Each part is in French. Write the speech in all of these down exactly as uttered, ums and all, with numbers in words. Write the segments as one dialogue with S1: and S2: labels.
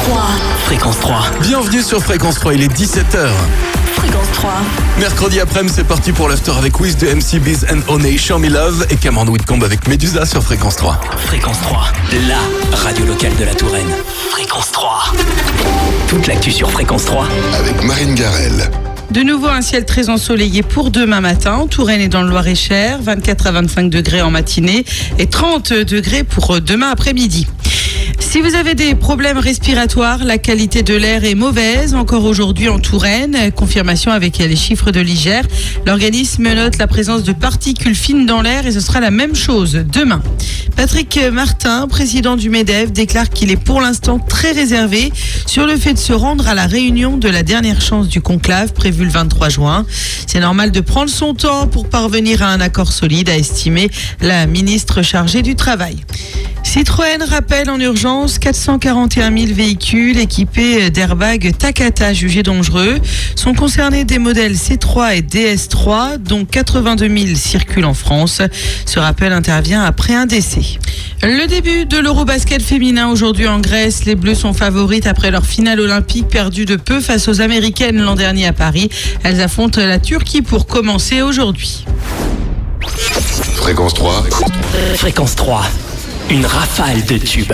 S1: trois. Fréquence trois.
S2: Bienvenue sur Fréquence trois, il est dix-sept heures.
S1: Fréquence trois.
S2: Mercredi après-midi, c'est parti pour l'after avec Wiz de M C Biz and Honey, Show Me Love et Cameron Whitcomb avec Medusa sur Fréquence trois.
S1: Fréquence trois, la radio locale de la Touraine. Fréquence trois. Toute l'actu sur Fréquence trois.
S3: Avec Marine Garel.
S4: De nouveau un ciel très ensoleillé pour demain matin. En Touraine et dans le Loir-et-Cher, vingt-quatre à vingt-cinq degrés en matinée et trente degrés pour demain après-midi. Si vous avez des problèmes respiratoires, la qualité de l'air est mauvaise encore aujourd'hui en Touraine. Confirmation avec les chiffres de l'I G R. L'organisme note la présence de particules fines dans l'air et ce sera la même chose demain. Patrick Martin, président du MEDEF, déclare qu'il est pour l'instant très réservé sur le fait de se rendre à la réunion de la dernière chance du conclave prévue le vingt-trois juin. C'est normal de prendre son temps pour parvenir à un accord solide, a estimé la ministre chargée du Travail. Citroën rappelle en urgence quatre cent quarante et un mille véhicules équipés d'airbags Takata jugés dangereux. Sont concernés des modèles C trois et D S trois, dont quatre-vingt-deux mille circulent en France. Ce rappel intervient après un décès. Le début de l'Eurobasket féminin aujourd'hui en Grèce. Les Bleus sont favorites après leur finale olympique perdue de peu face aux Américaines l'an dernier à Paris. Elles affrontent la Turquie pour commencer aujourd'hui.
S3: Fréquence trois.
S1: Fréquence trois. Une rafale de tubes.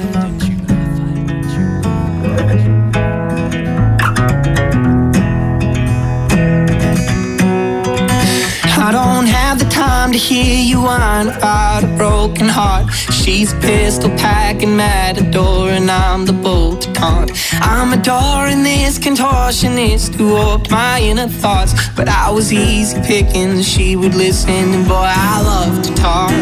S5: I don't have the time to hear you whine about a broken heart. She's a pistol packing matador and I'm the bolt to taunt. I'm adoring this contortionist who warped my inner thoughts. But I was easy picking, she would listen, and boy, I love to talk.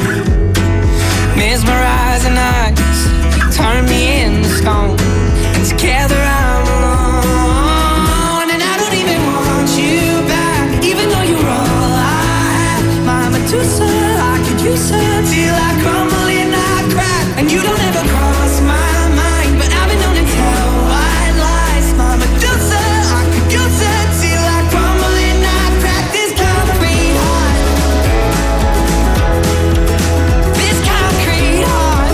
S5: Mesmerizing eyes turn me into stone, and together I'm alone. And I don't even want you back, even though you're all I have. My Medusa, I could use her till I crumble and I crack. And you don't ever cross my mind, but I've been known to tell white lies. My Medusa, I could use her till I crumble and I crack. This concrete heart, this concrete heart.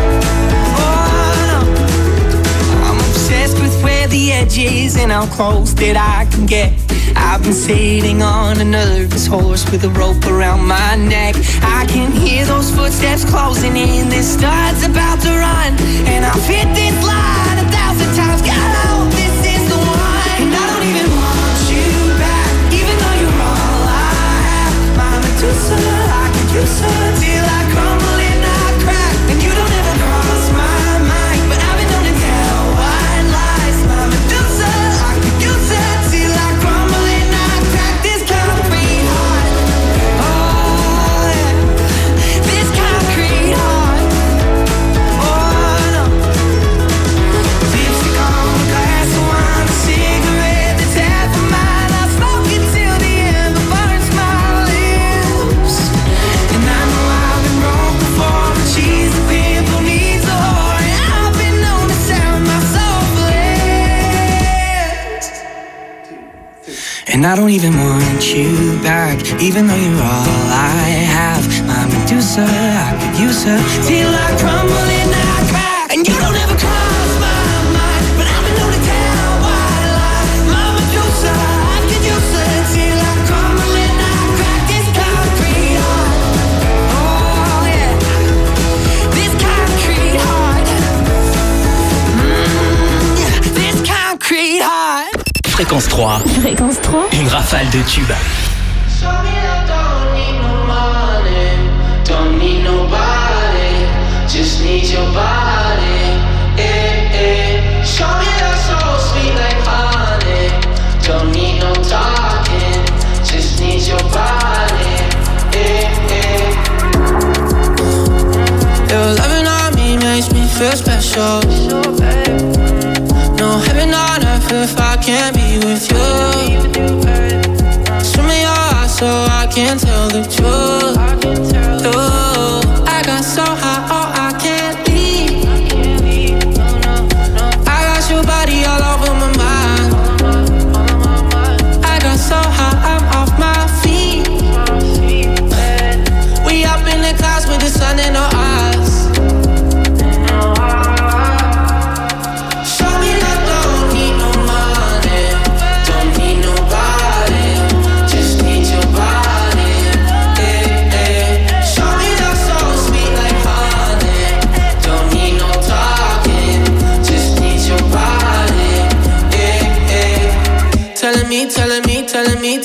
S5: Oh no, I'm obsessed with where the edge is and how close that I can get. I've been sitting on a nervous horse with a rope around my neck. I can hear those footsteps closing in. This star's about to run, and I've hit this line a thousand times. God, I hope this is the one. And I don't even want you back, even though you're all I have. My Medusa, I could use her till I crumble and I crack. And you don't ever cross my mind, but I've been known to tell white lies. My Medusa, I could use her till I crumble and I crack. This concrete heart, oh yeah, this concrete heart, oh no. Lipstick on a glass of wine, a cigarette that's half a mile. I smoke it till the end, but burns my lips. And I know I've been wrong before, but she's a pimp who needs a whore. And I've been known to sound my soul bliss. And I don't even want you back, even though you're all I have. My Medusa, I could use her till I crumble and I crack. And you don't ever cross my mind, but I've been known to tell white lies. My Medusa, I could use her till I crumble and I crack. This concrete heart, oh yeah, this concrete heart, mm, yeah, this concrete heart.
S1: Fréquence trois.
S6: Fréquence trois.
S1: Une rafale de tubes.
S5: Show me love, don't need no money, don't need nobody, just need your body, eh, eh. Show me love so sweet like honey, don't need no talking, just need your body, eh, eh. Your loving on me makes me feel special. No heaven on earth if I can't be with you. Swim in your eyes so I can tell the truth. Ooh, I got so high, oh I can't leave. I got your body all over my mind. I got so high, I'm off my feet. We up in the clouds with the sun in our eyes.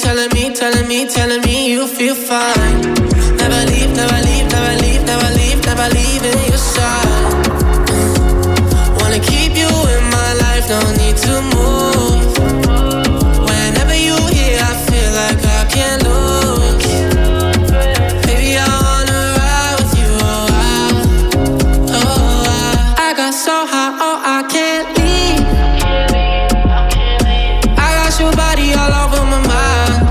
S5: telling me, telling me, telling me you feel fine. Never leave, never leave, never leave, never leave, never leave in your side. Wanna keep you in my life, don't need to move. Whenever you here, I feel like I can't lose. Baby, I wanna ride with you, oh, I, oh, I, I got so high, oh, I can't leave. I got your body all over my mind.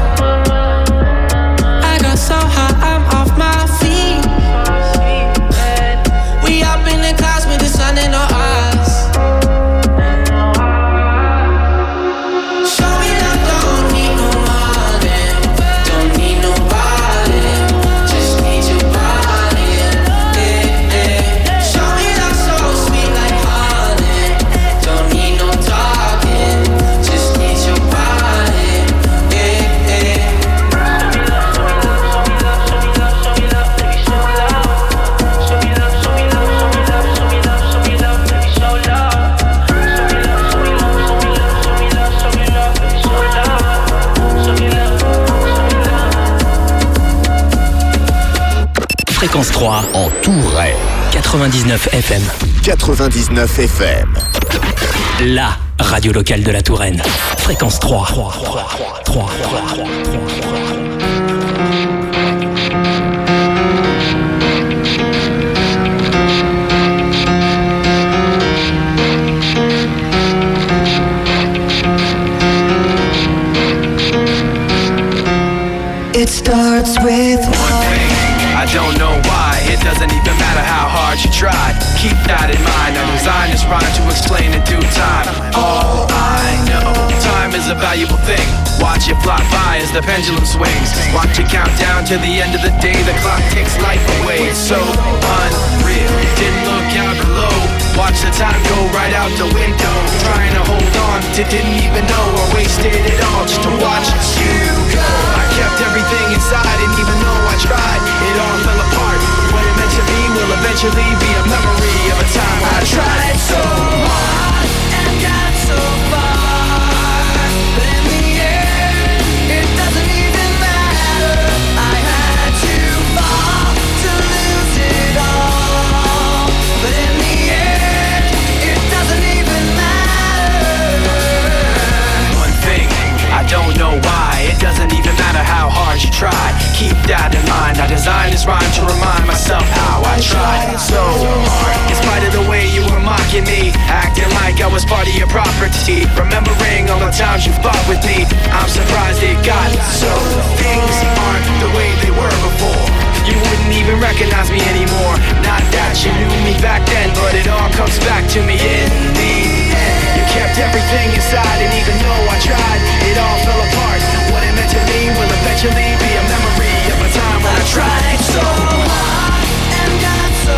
S5: I got so high, I'm off my feet. We up in the clouds with the sun in our eyes. Show me love, don't need no money, don't need nobody, just need your body. Yeah, yeah. Show me love so sweet like honey, don't need no talking, just need your body. Yeah, yeah.
S1: Fréquence trois
S6: En Touraine,
S1: quatre-vingt-dix-neuf F M.
S6: quatre-vingt-dix-neuf F M.
S1: La radio locale de la Touraine. Fréquence trois.
S5: It starts with
S7: One thing, I don't know why. It doesn't even matter how hard you try. Keep that in mind. I designed this rhyme to explain in due time. All I know, time is a valuable thing. Watch it fly by as the pendulum swings. Watch it count down to the end of the day. The clock takes life away. It's so unreal. Didn't look out below. Watch the time go right out the window. Trying to hold on to didn't even know I wasted it all just to watch you go. I kept everything inside and even though I tried, it all fell apart. What it meant to be will eventually be a memory of a time when I tried so hard and got so far. But in the end, it doesn't even matter. I had to fall to lose it all. But in the end, it doesn't even matter. One thing, I don't know why. It doesn't even matter how hard you try. Keep that in mind. I designed this rhyme to remind myself how I tried so hard. In spite of the way you were mocking me, acting like I was part of your property, remembering all the times you fought with me, I'm surprised it got so. Things aren't the way they were before. You wouldn't even recognize me anymore. Not that you knew me back then, but it all comes back to me in the end. You kept everything inside, and even though I tried, it all fell apart. What it meant to me will eventually be a memory of a time when I tried so hard and got so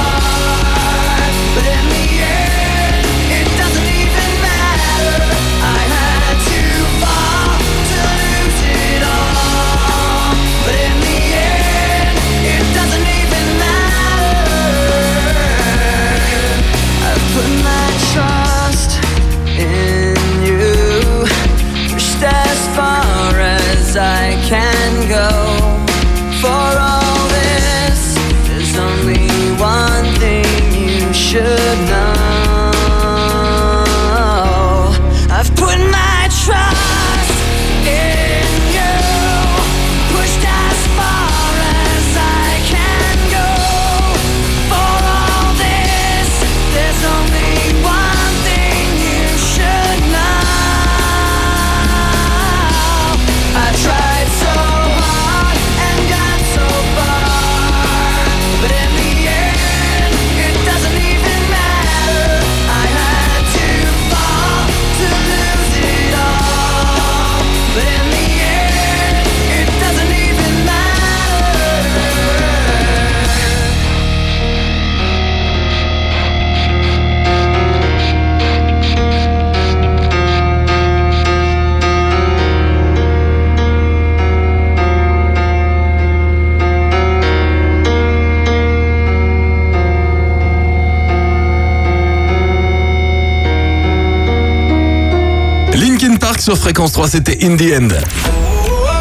S7: far. But in the end, it doesn't even matter. I had to fall to lose it all. But in the end, it doesn't even matter. I put my trust in you, pushed as far as I can go. For all this, there's only one thing you should know. I've put my trust in you, pushed as far as I can go. For all this, there's only one thing you should know. I tried so hard and got so far, but in the end, it doesn't even matter. I had to fall to lose it all, but in the end, it doesn't even matter.
S2: Linkin Park sur Fréquence trois, c'était In The End.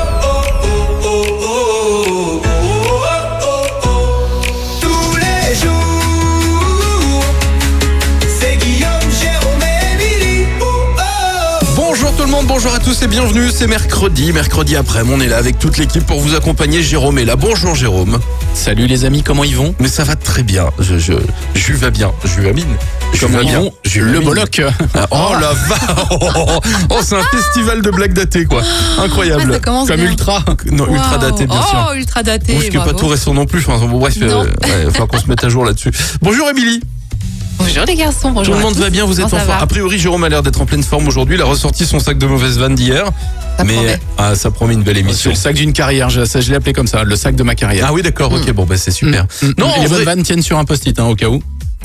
S2: trente, bonjour à tous et bienvenue, c'est mercredi, mercredi après, on est là avec toute l'équipe pour vous accompagner. Jérôme est là, bonjour Jérôme.
S8: Salut les amis, comment ils vont?
S2: Mais ça va très bien, je, je, je vais bien, je vais bien.
S8: Comment ils vont? Le Bollock.
S2: Ah, oh la va oh, oh, oh, c'est un festival de blagues datées quoi, incroyable.
S9: Ah, ça commence
S2: Comme
S9: bien.
S2: Ultra, non
S9: Wow.
S2: Ultra daté bien sûr.
S9: Oh, ultra daté.
S2: Bon, ce qui n'est pas tout récent non plus, enfin, bon, bref, il
S9: Non.
S2: euh, va falloir qu'on se mette à jour là-dessus. Bonjour Émilie.
S9: Bonjour les garçons, bonjour.
S2: Tout le
S9: à
S2: monde
S9: tous.
S2: va bien, vous êtes
S9: Comment
S2: en
S9: ça
S2: forme.
S9: va
S2: A priori, Jérôme a l'air d'être en pleine forme aujourd'hui. Il a ressorti son sac de mauvaises vannes d'hier.
S9: Ça
S2: mais
S9: promet.
S2: ah, ça promet une belle
S8: C'est
S2: émission.
S8: le sac d'une carrière, je, ça, je l'ai appelé comme ça, le sac de ma carrière.
S2: Ah oui, d'accord, ok, bon, bah c'est super.
S8: Mm.
S2: Non,
S8: Et
S2: en
S8: les
S2: vrai,
S8: bonnes vannes tiennent sur un post-it, hein, au cas où.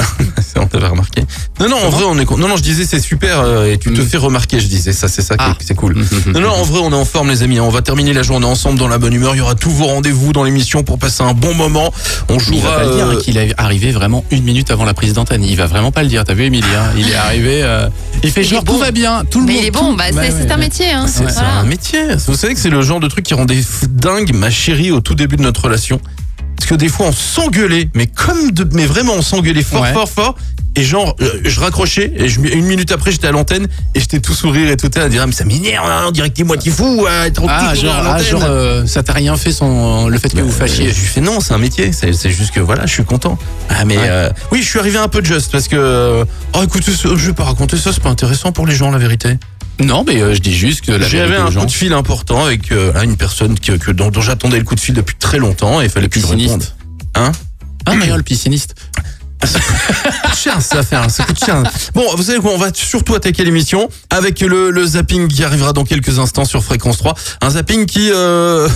S2: on t'avait remarqué. Non, non, en vrai, on est con- Non, non, je disais c'est super euh, et tu te
S8: Mm.
S2: fais remarquer, je disais ça, c'est ça qui est-
S8: Ah.
S2: c'est cool.
S8: Mm.
S2: Non, non, en vrai, on est en forme, les amis. On va terminer la journée ensemble dans la bonne humeur. Il y aura tous vos rendez-vous dans l'émission pour passer un bon moment. On
S8: Il va
S2: jouera.
S8: pas le dire
S2: euh,
S8: hein, qu'il est arrivé vraiment une minute avant la prise d'antenne. Il va vraiment pas le dire. T'as vu Émilie hein, il est arrivé, euh, il fait
S9: Il
S8: genre
S9: est bon.
S8: tout va bien, tout le
S9: Mais
S8: monde.
S9: il est
S8: tout-
S9: bon, bah, c'est
S8: Ouais,
S9: c'est
S8: ouais,
S9: un
S8: ouais.
S9: métier. Hein.
S2: C'est c'est
S9: Voilà.
S2: un métier. Vous savez que c'est le genre de truc qui rendait f- dingue ma chérie au tout début de notre relation. Parce que des fois on s'engueulait, mais comme de, mais vraiment on s'engueulait fort,
S8: Ouais.
S2: fort, fort. Et genre, euh, je raccrochais et je, une minute après j'étais à l'antenne et j'étais tout sourire et tout à dire ah, mais ça m'énerve, hein, on dirait que t'es moitié fou, hein, trop
S8: Ah
S2: petit,
S8: genre,
S2: à
S8: ah,
S2: l'antenne.
S8: genre euh, ça t'a rien fait son le fait que
S2: Bah,
S8: vous
S2: euh,
S8: fâchiez.
S2: Je lui fais non, c'est un métier, c'est c'est juste que voilà, je suis content. Ah mais
S8: Ouais.
S2: euh, oui, je suis arrivé un peu juste parce que euh, oh écoutez, ce- je vais pas raconter ça, c'est pas intéressant pour les gens la vérité.
S8: Non mais euh, je dis juste que la
S2: J'avais
S8: vérité
S2: un
S8: aux gens.
S2: coup de fil important avec euh, une personne que, que- dont, dont j'attendais le coup de fil depuis très longtemps et il fallait que je
S8: Pisciniste.
S2: réponde. Hein?
S8: Ah mais le pisciniste.
S2: Ça coûte cher cette affaire, ça coûte cher. Bon, vous savez quoi, on va surtout attaquer l'émission avec le, le zapping qui arrivera dans quelques instants sur Fréquence trois. Un zapping qui... Euh...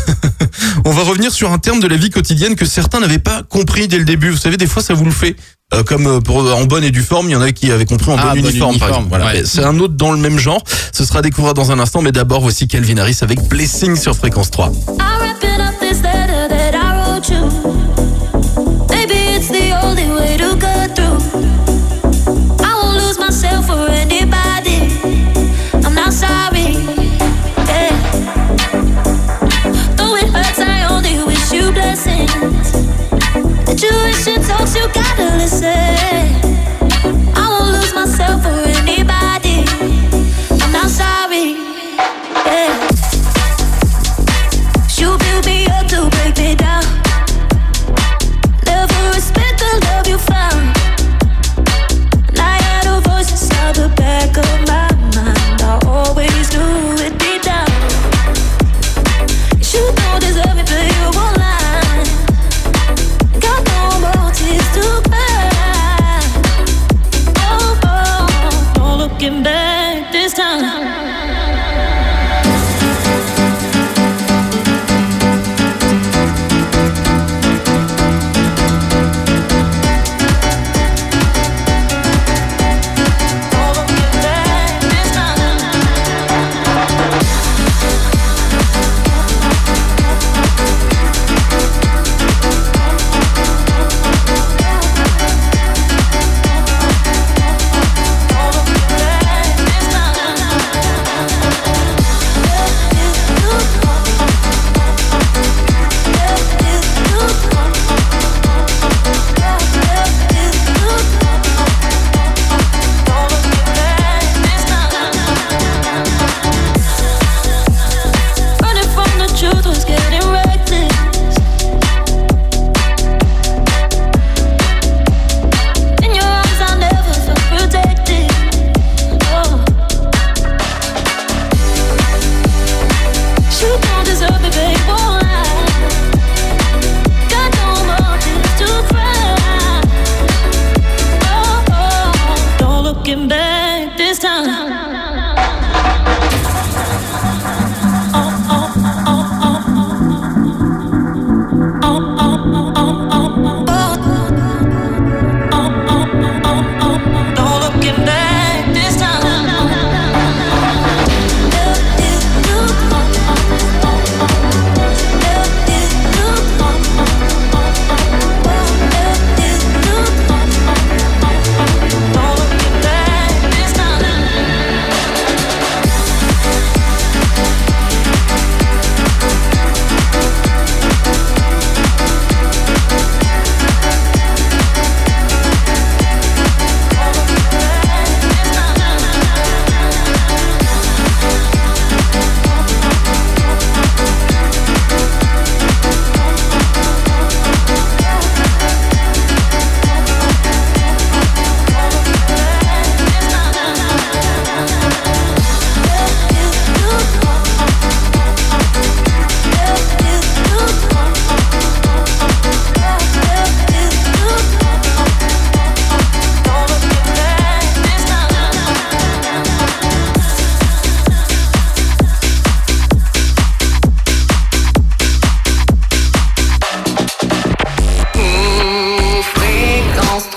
S2: on va revenir sur un terme de la vie quotidienne que certains n'avaient pas compris dès le début. Vous savez, des fois ça vous le fait. Euh, comme euh, pour, en bonne et due forme, il y en a qui avaient compris en
S8: Ah,
S2: bonne
S8: bonne
S2: uniforme, par
S8: uniforme,
S2: exemple. Voilà.
S8: ouais.
S2: Mais c'est un autre dans le même genre. Ce sera à découvrir dans un instant, mais d'abord voici Calvin Harris avec Blessing sur Fréquence trois.
S10: I'm wrapping up this letter that I wrote you. Maybe it's the only way to go through. I won't lose myself for anybody. I'm not sorry. Yeah. Though it hurts, I only wish you blessings. The Jewish and talks, you gotta listen. I won't lose myself for anybody. I'm not sorry. Yeah. You build me up to break me down.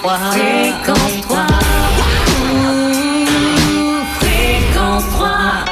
S10: trois. Fréquence trois. Fréquence trois.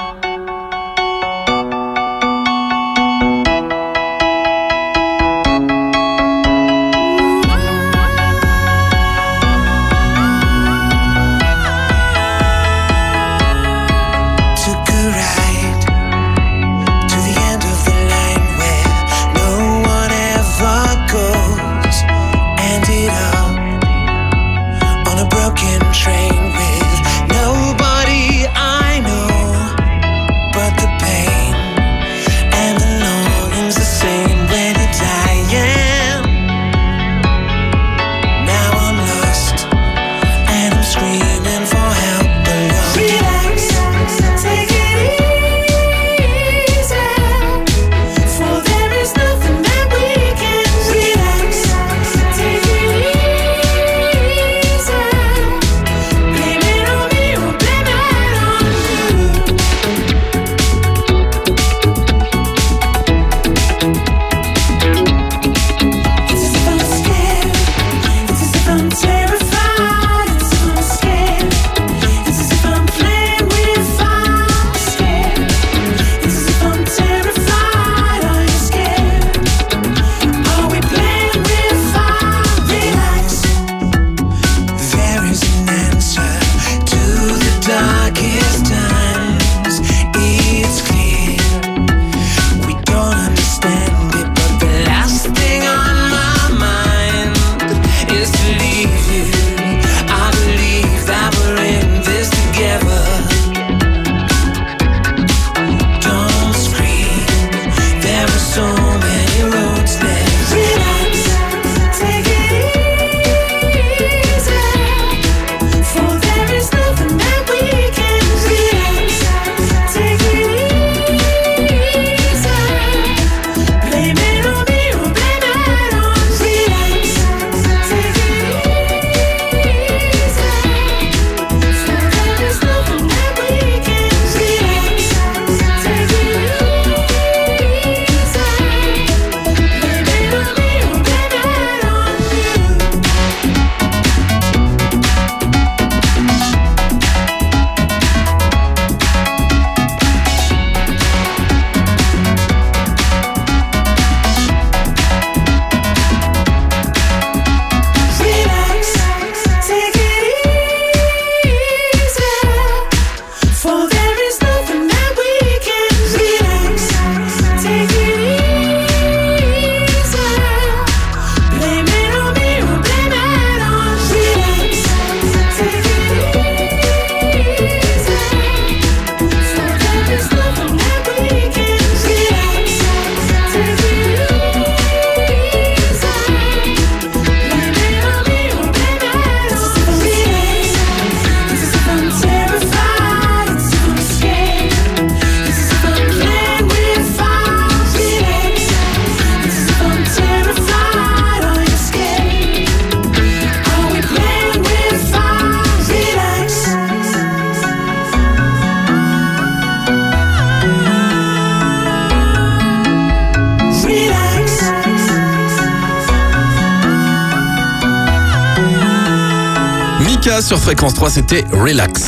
S2: Sur Fréquence trois, c'était Relax.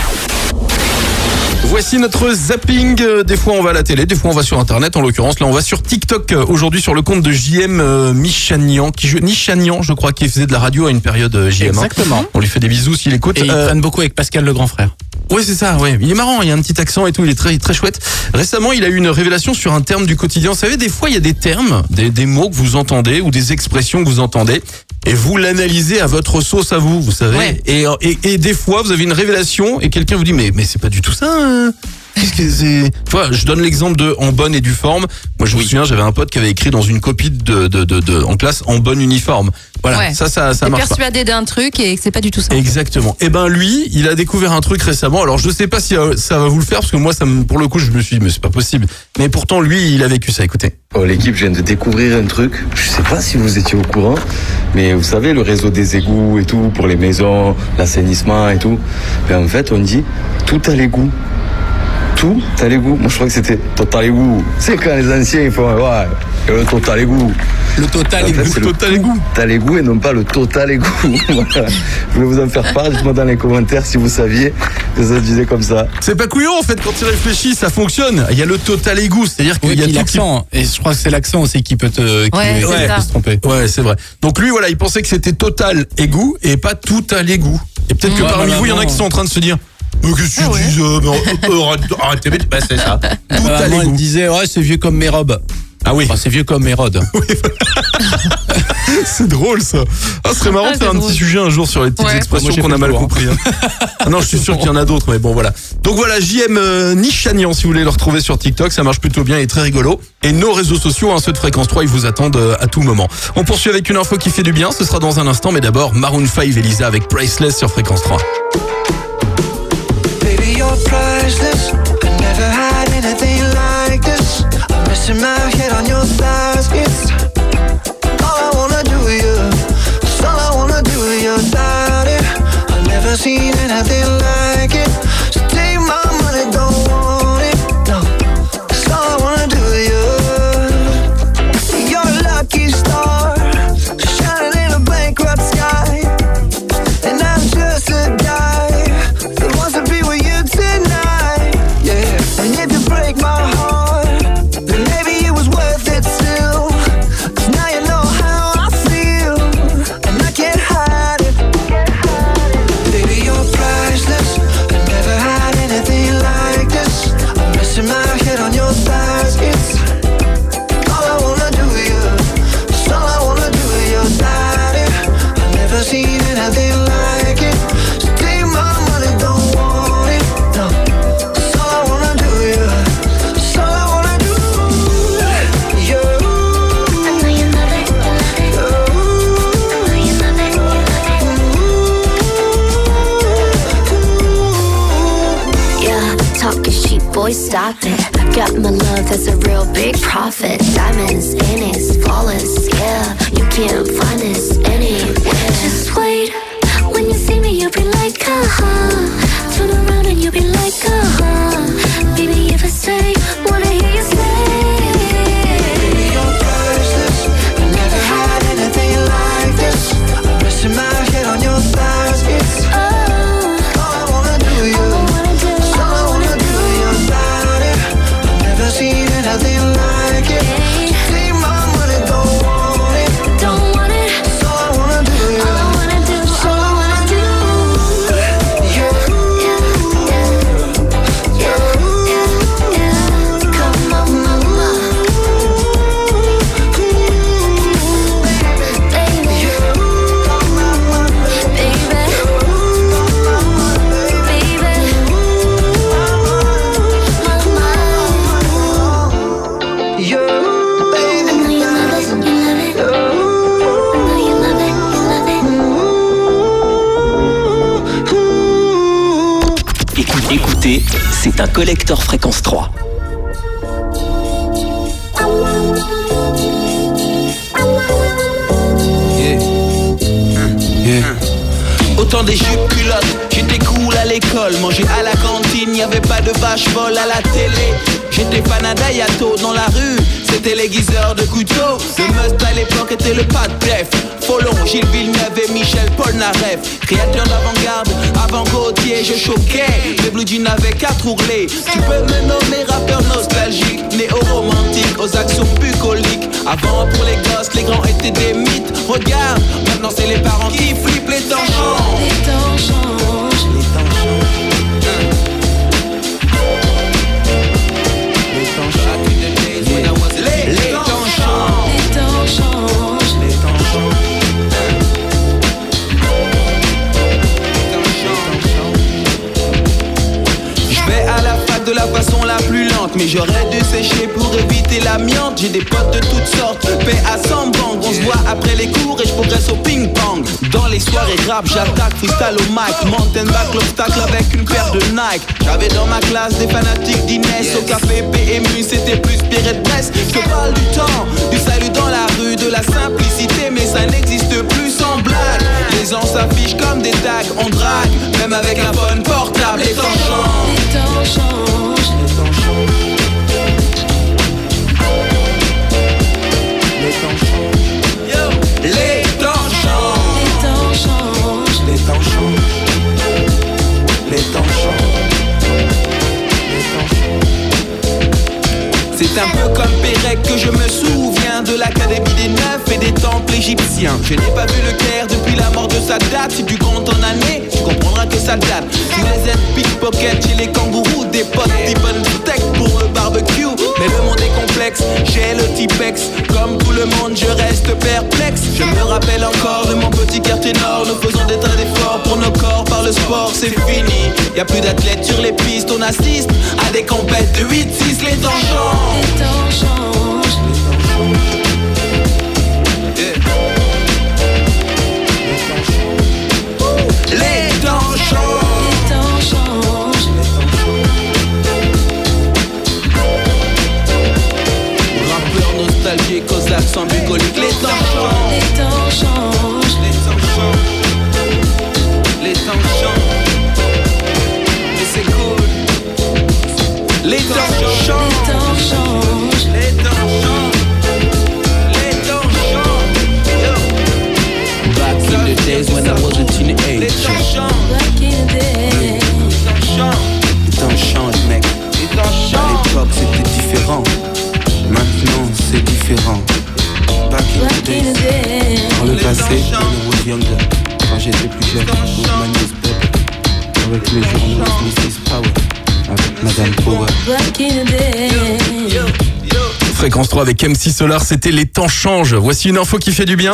S2: Voici notre zapping. Des fois on va à la télé, des fois on va sur internet. En l'occurrence là on va sur TikTok aujourd'hui sur le compte de J M euh, Michanian, qui Nichanian je crois, qui faisait de la radio à une période euh, J M.
S8: Exactement.
S2: On lui fait des bisous s'il écoute.
S8: Et il
S2: euh,
S8: traîne beaucoup avec Pascal le grand frère.
S2: Oui c'est ça, ouais. Il est marrant, il y a un petit accent et tout, il est très très chouette. Récemment il a eu une révélation sur un terme du quotidien. Vous savez, des fois il y a des termes, des, des mots que vous entendez ou des expressions que vous entendez et vous l'analysez à votre sauce à vous, vous savez.
S8: Ouais.
S2: Et, et, et des fois vous avez une révélation et quelqu'un vous dit mais, mais c'est pas du tout ça hein. Qu'est-ce que c'est? Enfin, je donne l'exemple de en bonne et due forme. Moi, je me souviens, j'avais un pote qui avait écrit dans une copie de, de, de, de en classe en bonne uniforme. Voilà,
S9: Ouais.
S2: ça, ça, ça
S9: T'es
S2: marche pas.
S9: persuadé d'un truc et que c'est pas du tout ça.
S2: Exactement. Et ben lui, il a découvert un truc récemment. Alors je sais pas si euh, ça va vous le faire parce que moi, ça me, pour le coup, je me suis dit mais c'est pas possible. Mais pourtant, lui, il a vécu ça. Écoutez.
S11: Oh, l'équipe, je viens de découvrir un truc. Je sais pas si vous étiez au courant, mais vous savez, le réseau des égouts et tout pour les maisons, l'assainissement et tout. Ben en fait, on dit tout à l'égout. Tout à l'égout. Moi, je crois que c'était total égout. C'est quand les anciens ils font ouais, le total égout.
S8: Le total
S11: En fait,
S8: égout.
S11: c'est le
S2: Total égout.
S11: total égout et non pas le total égout. Voilà. Je voulais vous en faire part. Dites-moi dans les commentaires si vous saviez que ça se disait comme ça.
S2: C'est pas couillon en fait quand tu réfléchis, ça fonctionne. Il y a le total égout, c'est-à-dire qu'il
S8: Oui,
S2: y a
S8: puis
S2: tout qui...
S8: l'accent. Et je crois que c'est l'accent aussi qui peut te, qui,
S9: Ouais,
S8: qui
S9: c'est
S8: peut
S9: ça.
S8: se tromper.
S2: Ouais, c'est vrai. Donc lui, voilà, il pensait que c'était total égout et pas tout à l'égout. Et peut-être que
S8: Ouais,
S2: parmi
S8: maman.
S2: vous, il y en a qui sont en train de se dire mais qu'est-ce que
S9: Ah
S2: tu
S9: ouais.
S2: dis euh, mais, euh, arrête- Arrêtez, mais- bah, c'est ça. Tout
S8: Ma
S2: à
S8: maman, elle
S2: l'égout.
S8: disait, ouais, c'est vieux comme mes robes.
S2: Ah oui,
S8: Enfin, c'est vieux comme Hérode.
S2: c'est drôle ça. Ah, ce serait marrant
S9: Ah,
S2: de faire
S9: c'est
S2: un
S9: drôle.
S2: petit sujet un jour sur les petites
S9: Ouais.
S2: expressions
S8: Moi, j'ai
S2: qu'on a
S8: fait
S2: mal
S8: le tour, hein.
S2: compris. hein. Ah non, je suis sûr qu'il y en a d'autres, mais bon voilà. Donc voilà, J M euh, Nichanian, si vous voulez le retrouver sur TikTok, ça marche plutôt bien et très rigolo. Et nos réseaux sociaux, hein, ceux de Fréquence trois, ils vous attendent euh, à tout moment. On poursuit avec une info qui fait du bien, ce sera dans un instant, mais d'abord Maroon cinq et Lisa avec Priceless sur Fréquence trois.
S5: Baby, you're priceless. I never had anything like this. I'm missing my head on your thighs. It's all I wanna do with you. It's all I wanna do with your body. I've never seen anything like it. So take my money, don't want it. No, it's all I wanna do with you. You're a lucky star, shining in a bankrupt sky. And I'm just a guy that wants to be with you tonight. Yeah, and if you break my heart, then maybe it was worth it still. 'Cause now you know how I feel, and I can't hide it. Baby, you're priceless. I never had anything like this. I'm missing my head on your thighs. It's all I wanna do with you. It's all I wanna do with your body. I've never seen anything like it. So take my money, don't want it. No, it's all I wanna do with you. It's all I wanna do. You.
S10: I know you love it, you love it. I know you love it, you love it. Yeah, talking sheep, boy, stop it. Got my love, that's a real big profit. Diamonds in it, flawless, yeah. You can't find this anywhere. Just wait, when you see me, you'll be like, uh-huh. Turn around and you'll be like, uh-huh. Baby, if I say, wanna hear you say.
S5: Baby, you're priceless. I never had anything like this. I'm missing my head on your thighs. It's
S10: Oh,
S5: all I wanna do with you.
S10: all I wanna do,
S5: It's all I wanna do with your body. I've never seen anything like it. So take my money, don't want it.
S10: don't want it.
S5: It's all I wanna do with
S10: All I
S5: you.
S10: wanna do,
S5: It's
S10: all I wanna do.
S5: Yeah.
S10: Yeah, yeah, yeah, yeah. Come on, mama, baby, baby, baby,
S5: You,
S10: I
S5: baby.
S10: know you love it, you love it. I know you love it, you love it.
S1: Écoute- Écoutez, c'est un collector Fréquence trois.
S7: Autant des jupes culottes, j'étais cool à l'école. Manger à la cantine, y avait pas de vache folle à la télé. J'étais fan à Dayato dans la rue, c'était l'aiguiseur de couteau. Le must à l'époque était le pas de def. Follon, Gilles Villeneuve et Michel Polnareff. Créateur d'avant-garde, avant Gauthier, je choquais. Les blue jeans n'avaient qu'à trourler. Tu peux me nommer rappeur nostalgique, néo-romantique, aux actions bucoliques. Avant pour les gosses, les grands étaient des mythes. Regarde, maintenant c'est les parents qui flippent, les temps changent.
S10: Les temps changent.
S7: Les temps changent. Les temps changent. Les, les temps changent.
S10: Les temps changent.
S7: Les temps changent. Je vais à la fac de la façon la plus lente, mais j'aurais dû sécher pour éviter l'amiante. J'ai des potes de toutes sortes, paix à cent banques. On se voit après les cours et je progresse au ping-pong. Dans les soirées rap, j'attaque freestyle au mic. Mountain back l'obstacle avec une paire de Nike. J'avais dans ma classe des fanatiques d'Inès. Au café P M U, c'était plus Pierre de Brest. Je te parle du temps, du salut dans la rue, de la simplicité, mais ça n'existe plus sans blague. Les gens s'affichent comme des tags, on drague, même avec un phone portable. Les temps changent.
S10: Les temps changent.
S7: Les temps changent. Les temps changent.
S5: mec que je me souviens de l'académie des neufs et des temples égyptiens. Je n'ai pas vu le Caire depuis la mort de Sadat. Si tu comptes en années, tu comprendras que ça date. Tous les aides pickpocket chez les kangourous, des potes des bonnes steaks pour le barbecue. Mais le monde est complexe, j'ai le Tipex. Comme tout le monde, je reste perplexe. Je me rappelle encore de mon petit quartier nord. Nous faisons des tas d'efforts pour nos corps par le sport, c'est fini. Y'a plus d'athlètes sur les pistes, on assiste à des compètes de huit six, les temps changent.
S10: Les temps changent.
S5: Les temps changent.
S10: Les temps changent.
S5: Rappeurs nostalgiques, cosaques sans bucolique. Les temps changent.
S10: Les temps changent.
S5: Les temps changent. Les temps changent. Mais c'est cool. Les temps changent.
S10: Les temps changent.
S5: Les temps changent. Les temps changent. Yo. Back in the days when I was a teenager. Les temps changent.
S10: Back in the day.
S5: Les temps changent. Les temps changent, mec. Les temps changent. À l'époque c'était différent. Maintenant c'est différent. Back in the
S10: Back in the
S5: days.
S10: day.
S5: Dans le passé, when I was younger. Quand j'étais plus jeune, with my newspaper. Avec les journaux, missus Power. Avec Madame Power.
S10: Back in the day.
S2: Fréquence trois avec M C Solar, c'était Les temps changent. Voici une info qui fait du bien.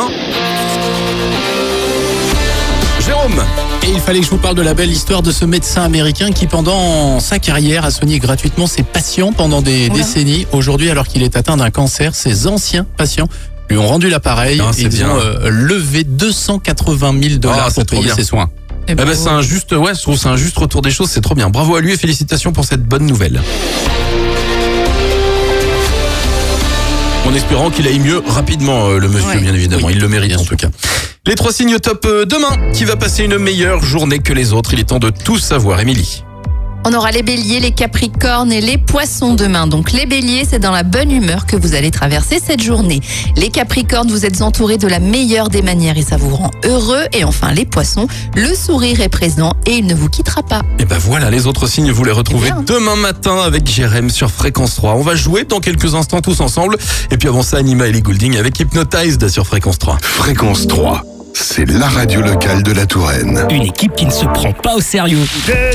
S2: Jérôme.
S8: Et il fallait que je vous parle de la belle histoire de ce médecin américain qui, pendant sa carrière, a soigné gratuitement ses patients pendant des
S9: Oula.
S8: décennies. Aujourd'hui, alors qu'il est atteint d'un cancer, ses anciens patients lui ont rendu l'appareil.
S2: Ah, c'est
S8: Ils
S2: bien.
S8: ont euh, levé deux cent quatre-vingt mille dollars
S2: Ah, c'est
S8: pour
S2: trop
S8: payer
S2: bien.
S8: ses soins.
S2: Eh ben, c'est un juste, ouais, je trouve que c'est un juste retour des choses, c'est trop bien. Bravo à lui et félicitations pour cette bonne nouvelle. En espérant qu'il aille mieux rapidement, euh, le monsieur,
S9: Ouais.
S2: bien évidemment.
S8: Oui,
S2: Il le mérite
S8: bien
S2: en
S8: sûr.
S2: tout cas. Les trois signes top euh, demain, qui va passer une meilleure journée que les autres. Il est temps de tout savoir, Émilie.
S9: On aura les béliers, les capricornes et les poissons demain. Donc les béliers, c'est dans la bonne humeur que vous allez traverser cette journée. Les capricornes, vous êtes entourés de la meilleure des manières et ça vous rend heureux. Et enfin les poissons, le sourire est présent et il ne vous quittera pas.
S2: Et ben voilà, les autres signes, vous les retrouvez
S9: bien.
S2: demain matin avec Jérém sur Fréquence trois. On va jouer dans quelques instants tous ensemble. Et puis avant ça, Anima et les Goulding avec Hypnotized sur Fréquence trois.
S3: Fréquence trois, c'est la radio locale de la Touraine.
S1: Une équipe qui ne se prend pas au sérieux.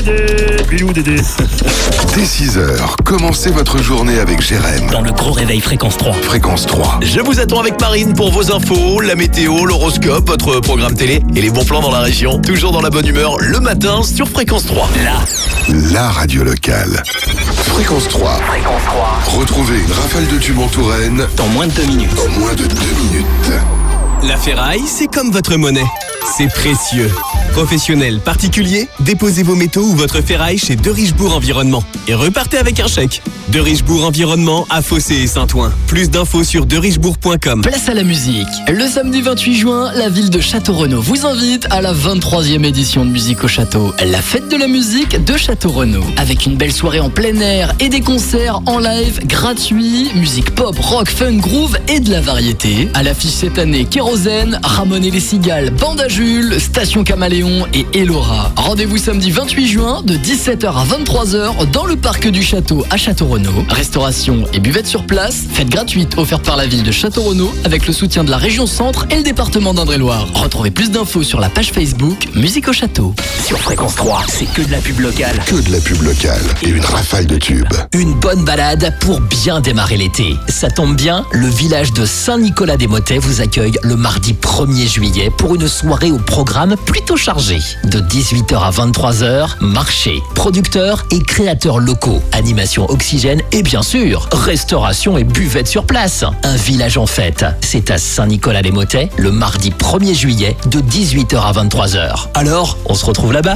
S3: Dès six heures, commencez votre journée avec Jérém.
S1: Dans le gros réveil Fréquence trois.
S3: Fréquence trois.
S12: Je vous attends avec Marine pour vos infos, la météo, l'horoscope, votre programme télé et les bons plans dans la région. Toujours dans la bonne humeur le matin sur Fréquence trois.
S1: Là,
S3: La radio locale. Fréquence trois.
S1: Fréquence trois.
S3: Retrouvez une rafale de tubes en Touraine
S1: Dans moins de deux minutes.
S3: en moins de deux minutes.
S12: La ferraille, c'est comme votre monnaie. C'est précieux. Professionnels, particuliers, déposez vos métaux ou votre ferraille chez De Richebourg Environnement et repartez avec un chèque. De Richebourg Environnement à Fossé et Saint-Ouen. Plus d'infos sur de richebourg point com.
S13: Place à la musique. Le samedi vingt-huit juin, la ville de Château-Renaud vous invite à la vingt-troisième édition de Musique au Château, la fête de la musique de Château-Renaud. Avec une belle soirée en plein air et des concerts en live gratuits, musique pop, rock, funk, groove et de la variété. À l'affiche cette année, Kérosène, Ramon et les Cigales, Banda Jules, Station Caméléon et Elora. Rendez-vous samedi vingt-huit juin de dix-sept heures à vingt-trois heures dans le parc du Château à Château-Renaud. Restauration et buvette sur place, fête gratuite offerte par la ville de Château-Renaud avec le soutien de la région Centre et le département d'Indre-et-Loire. Retrouvez plus d'infos sur la page Facebook Musique au Château.
S1: Sur Fréquence trois, c'est que de la pub locale.
S3: Que de la pub locale et une rafale de tubes.
S12: Une bonne balade pour bien démarrer l'été. Ça tombe bien, le village de Saint-Nicolas-des-Motets vous accueille le mardi premier juillet pour une soirée au programme plutôt chargé. De dix-huit heures à vingt-trois heures, marché, producteurs et créateurs locaux, animation oxygène et bien sûr, restauration et buvette sur place. Un village en fête. C'est à Saint-Nicolas-des-Motets le mardi premier juillet de dix-huit heures à vingt-trois heures. Alors, on se retrouve là-bas.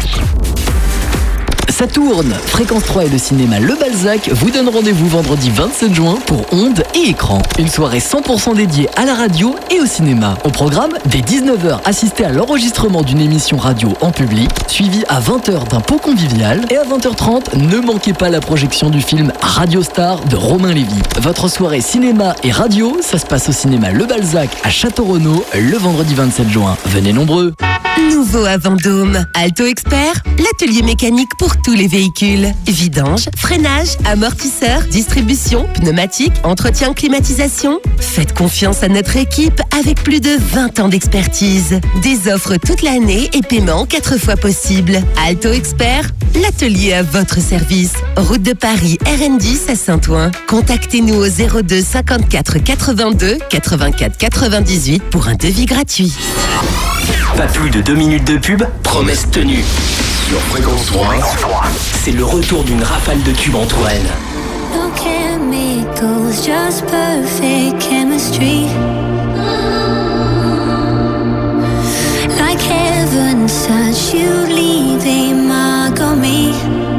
S13: Ça tourne. Fréquence trois et le cinéma Le Balzac vous donnent rendez-vous vendredi vingt-sept juin pour Ondes et Écran. Une soirée cent pour cent dédiée à la radio et au cinéma. Au programme, dès dix-neuf heures, assistez à l'enregistrement d'une émission radio en public, suivi à vingt heures d'un pot convivial. Et à vingt heures trente, ne manquez pas la projection du film Radio Star de Romain Lévy. Votre soirée cinéma et radio, ça se passe au cinéma Le Balzac à Château-Renaud le vendredi vingt-sept juin. Venez nombreux.
S14: Nouveau à Vendôme, Alto Expert, l'atelier mécanique pour tous les véhicules. Vidange, freinage, amortisseur, distribution, pneumatique, entretien, climatisation. Faites confiance à notre équipe avec plus de vingt ans d'expertise. Des offres toute l'année et paiement quatre fois possible. Alto Expert, l'atelier à votre service. Route de Paris, R N dix à Saint-Ouen. Contactez-nous au zéro deux cinquante-quatre quatre-vingt-deux quatre-vingt-quatre quatre-vingt-dix-huit pour un devis gratuit.
S1: Pas plus de deux minutes de pub, promesse tenue.
S3: Sur Fréquence trois,
S1: c'est le retour d'une rafale de tubes en Touraine.
S10: No chemicals, just perfect chemistry. Like heaven touch, you leave a mark on me.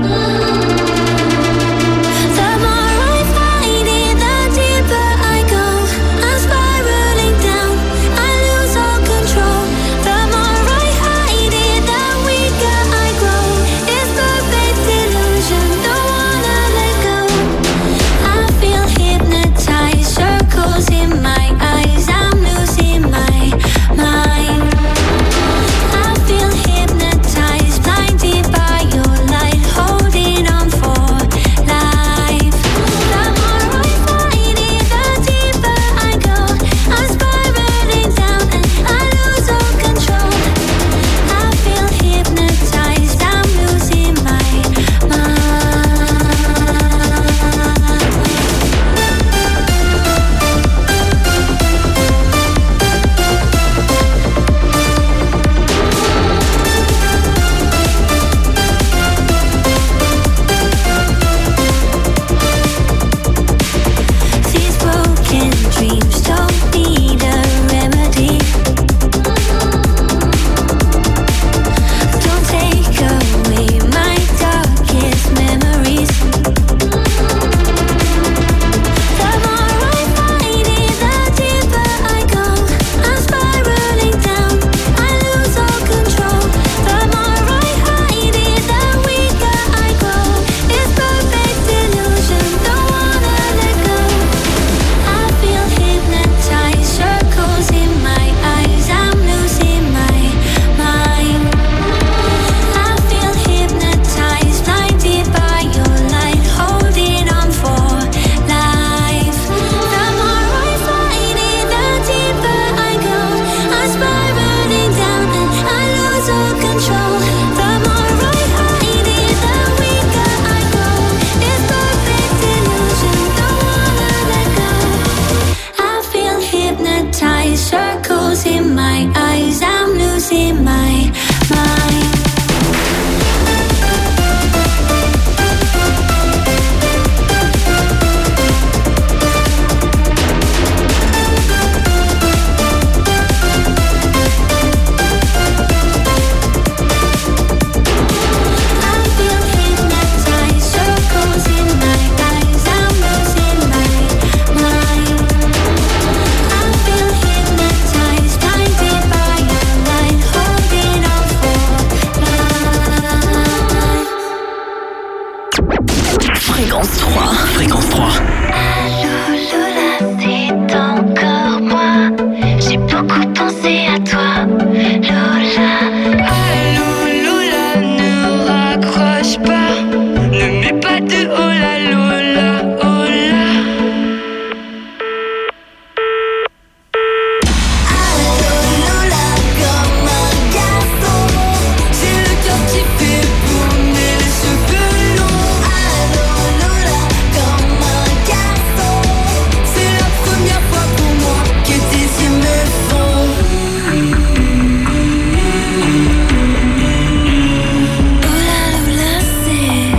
S10: The more I find it, the deeper I go. I'm spiraling down, I lose all control. The more I hide it, the weaker I grow. It's perfect illusion, don't wanna let go. I feel hypnotized, circles in my eyes, I'm losing my mind. I feel hypnotized, blinded by your light, holding on for life. The more I find it, the deeper I go. I'm spiraling down and I lose all control. I feel hypnotized, I'm losing my mind. These broken dreams don't need a remedy. Don't take away my darkest memories. The more I find it, the deeper I go. I'm spiraling down, I lose all control. The more I hide it, the weaker I grow. It's perfect illusion, don't wanna let go. I feel hypnotized, circles in my eyes, I'm losing my mind. I feel hypnotized, blinded by your light, holding on for life. The more I find it, the deeper I go. I'm spiraling down and I lose all control. The more I hide it, the weaker I grow. It's perfect illusion, don't wanna let go. I feel hypnotized, circles in my eyes, I'm losing my mind. I feel hypnotized, circles in my eyes, I'm losing my mind. I feel hypnotized, blinded by your light, holding on for life.
S1: Fréquence trois. Fréquence trois.
S10: Allô Lola, c'est encore moi. J'ai beaucoup pensé à toi, Lola. Allô Lola, ne raccroche pas. Ne mets pas de oh là Lola, oh là. Allô Lola, comme un garçon. J'ai le cœur qui fait boum et les cheveux longs. Allô Lola, comme un garçon. C'est la première fois pour moi que tes yeux me font. Oh là Lola, c'est.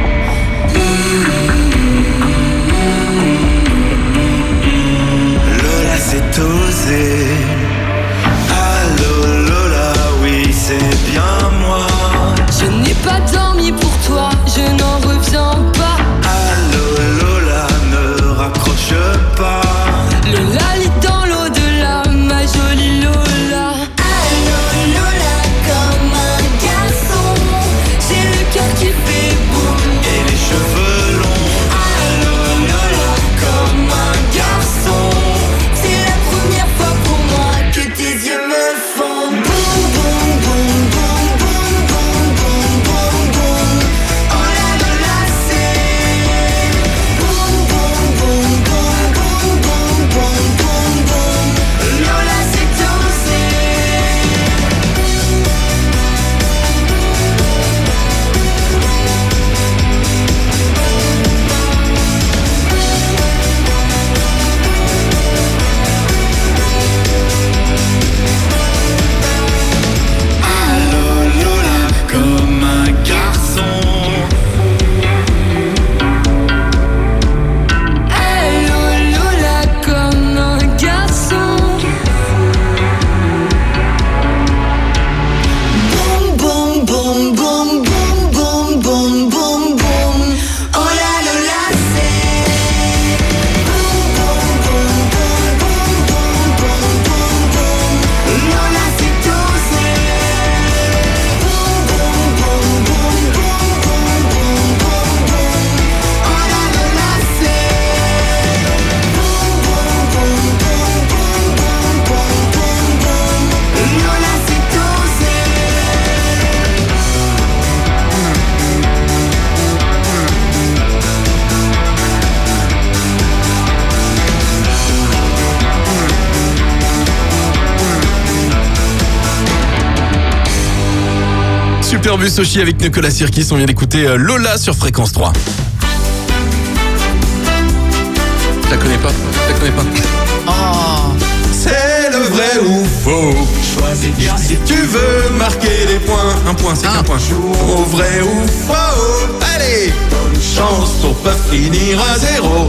S7: Lola, c'est osé. Allô Lola, oui, c'est bien moi.
S10: Je n'ai pas dormi pour toi, je n'en reviens pas.
S7: Allô Lola, ne raccroche pas.
S10: Lola lit dans l'au-delà, ma jolie Lola. Allô Lola, comme un garçon. J'ai le cœur qui fait boum
S7: Et les cheveux longs.
S10: Allô Lola, comme un garçon. C'est la première fois pour moi que tes yeux me font boum boum boum.
S2: Superbus Sochi avec Nicolas Sirkis. On vient d'écouter euh, Lola sur Fréquence trois. Je la connais pas. Je la connais pas.
S9: Oh.
S2: C'est le vrai ou faux. Choisis bien si tu veux marquer des points. Un point, c'est qu'un point. Au vrai ou faux. Allez, bonne chance pour pas finir à zéro.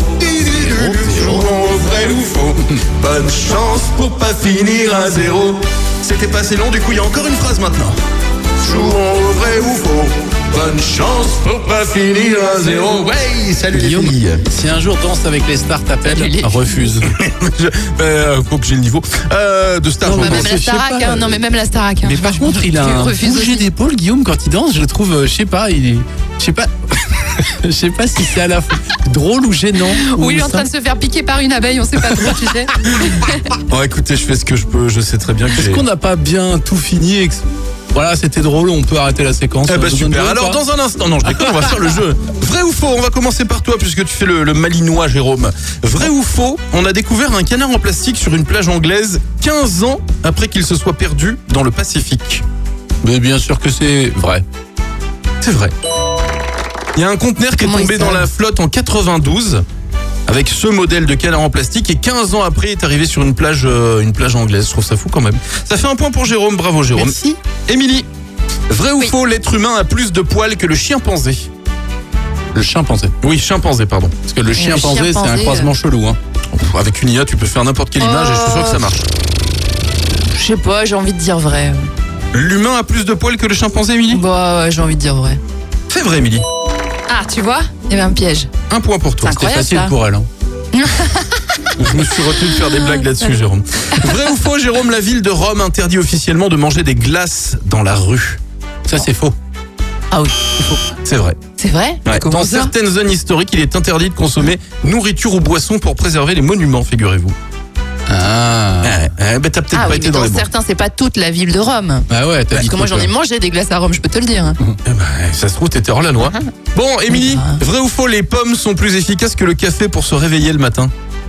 S2: Au vrai ou faux. Bonne chance pour pas finir à zéro. C'était pas assez long, du coup il y a encore une phrase maintenant. Jouons au vrai ou faux. Bonne chance pour pas finir à zéro. Ouais, salut
S8: Guillaume,
S2: les filles.
S8: Si un jour Danse avec les stars t'appelle, refuse.
S2: Je, euh, faut que j'ai le niveau euh, de star.
S9: Non, mais
S2: je
S9: même
S2: pense.
S9: la Starac, hein, non mais même la Starac. Hein,
S8: Mais par contre, il a un bouger d'épaule, Guillaume, quand il danse, je le trouve, euh, je sais pas, il est, je sais pas, je sais pas si c'est à la fois drôle ou gênant.
S9: Ou il est en train de se faire piquer par une abeille, on sait pas trop, tu sais.
S2: Bon, écoutez, je fais ce que je peux. Je sais très bien que.
S8: Est-ce
S2: j'ai-
S8: qu'on n'a pas bien tout fini et que- Voilà, c'était drôle, on peut arrêter la séquence.
S2: Eh ben
S8: Ça vous donne
S2: super.
S8: deux ou
S2: Alors
S8: pas
S2: dans un instant, non, je déconne, on va faire le jeu. Vrai ou faux? On va commencer par toi puisque tu fais le, le malinois, Jérôme. Vrai ou faux? On a découvert un canard en plastique sur une plage anglaise quinze ans après qu'il se soit perdu dans le Pacifique.
S8: Mais bien sûr que c'est vrai.
S2: C'est vrai. Il y a un conteneur qui est
S9: Comment
S2: tombé
S9: ils
S2: dans
S9: savent
S2: la flotte en quatre-vingt-douze avec ce modèle de canard en plastique et quinze ans après est arrivé sur une plage, euh, une plage anglaise. Je trouve ça fou quand même. Ça fait un point pour Jérôme. Bravo Jérôme.
S8: Merci.
S2: Émilie. Vrai ou faux, l'être humain a plus de poils que le chimpanzé?
S8: Le chimpanzé.
S2: Oui, chimpanzé, pardon.
S8: Parce que le chimpanzé, c'est un
S9: chimpanzé,
S8: croisement
S9: euh.
S8: chelou. Hein.
S2: Avec une I A, tu peux faire n'importe quelle image et je suis sûr que ça marche.
S9: Je sais pas, j'ai envie de dire vrai.
S2: L'humain a plus de poils que le chimpanzé, Émilie?
S9: Bah ouais, j'ai envie de dire vrai.
S2: C'est vrai, Émilie.
S9: Ah, tu vois, il y avait un piège.
S2: Un point pour toi.
S9: C'est
S8: C'était
S9: incroyable,
S8: facile
S9: ça.
S8: pour elle. Hein.
S2: Je me suis retenu de faire des blagues là-dessus, Jérôme. Vrai ou faux, Jérôme, la ville de Rome interdit officiellement de manger des glaces dans la rue?
S8: Ça, c'est faux.
S9: Ah oui,
S2: C'est vrai.
S9: c'est vrai.
S2: Ouais.
S9: Comment
S2: Dans
S9: ça
S2: certaines zones historiques, il est interdit de consommer nourriture ou boisson pour préserver les monuments, figurez-vous.
S8: Ah.
S2: Ouais, ouais, bah, t'as peut-être
S9: Ah
S2: pas
S9: oui,
S2: été
S9: mais
S2: dans
S9: dans
S2: les bons.
S9: certains, c'est pas toute la ville de Rome.
S8: Ah ouais, t'as
S9: Parce
S8: dit
S9: que moi,
S8: trop,
S9: j'en ai
S8: toi.
S9: mangé des glaces à Rome, je peux te le dire. hein.
S2: Eh ben, ça se trouve, t'étais hors la loi. Bon, Émilie, vrai ou faux, les pommes sont plus efficaces que le café pour se réveiller le matin?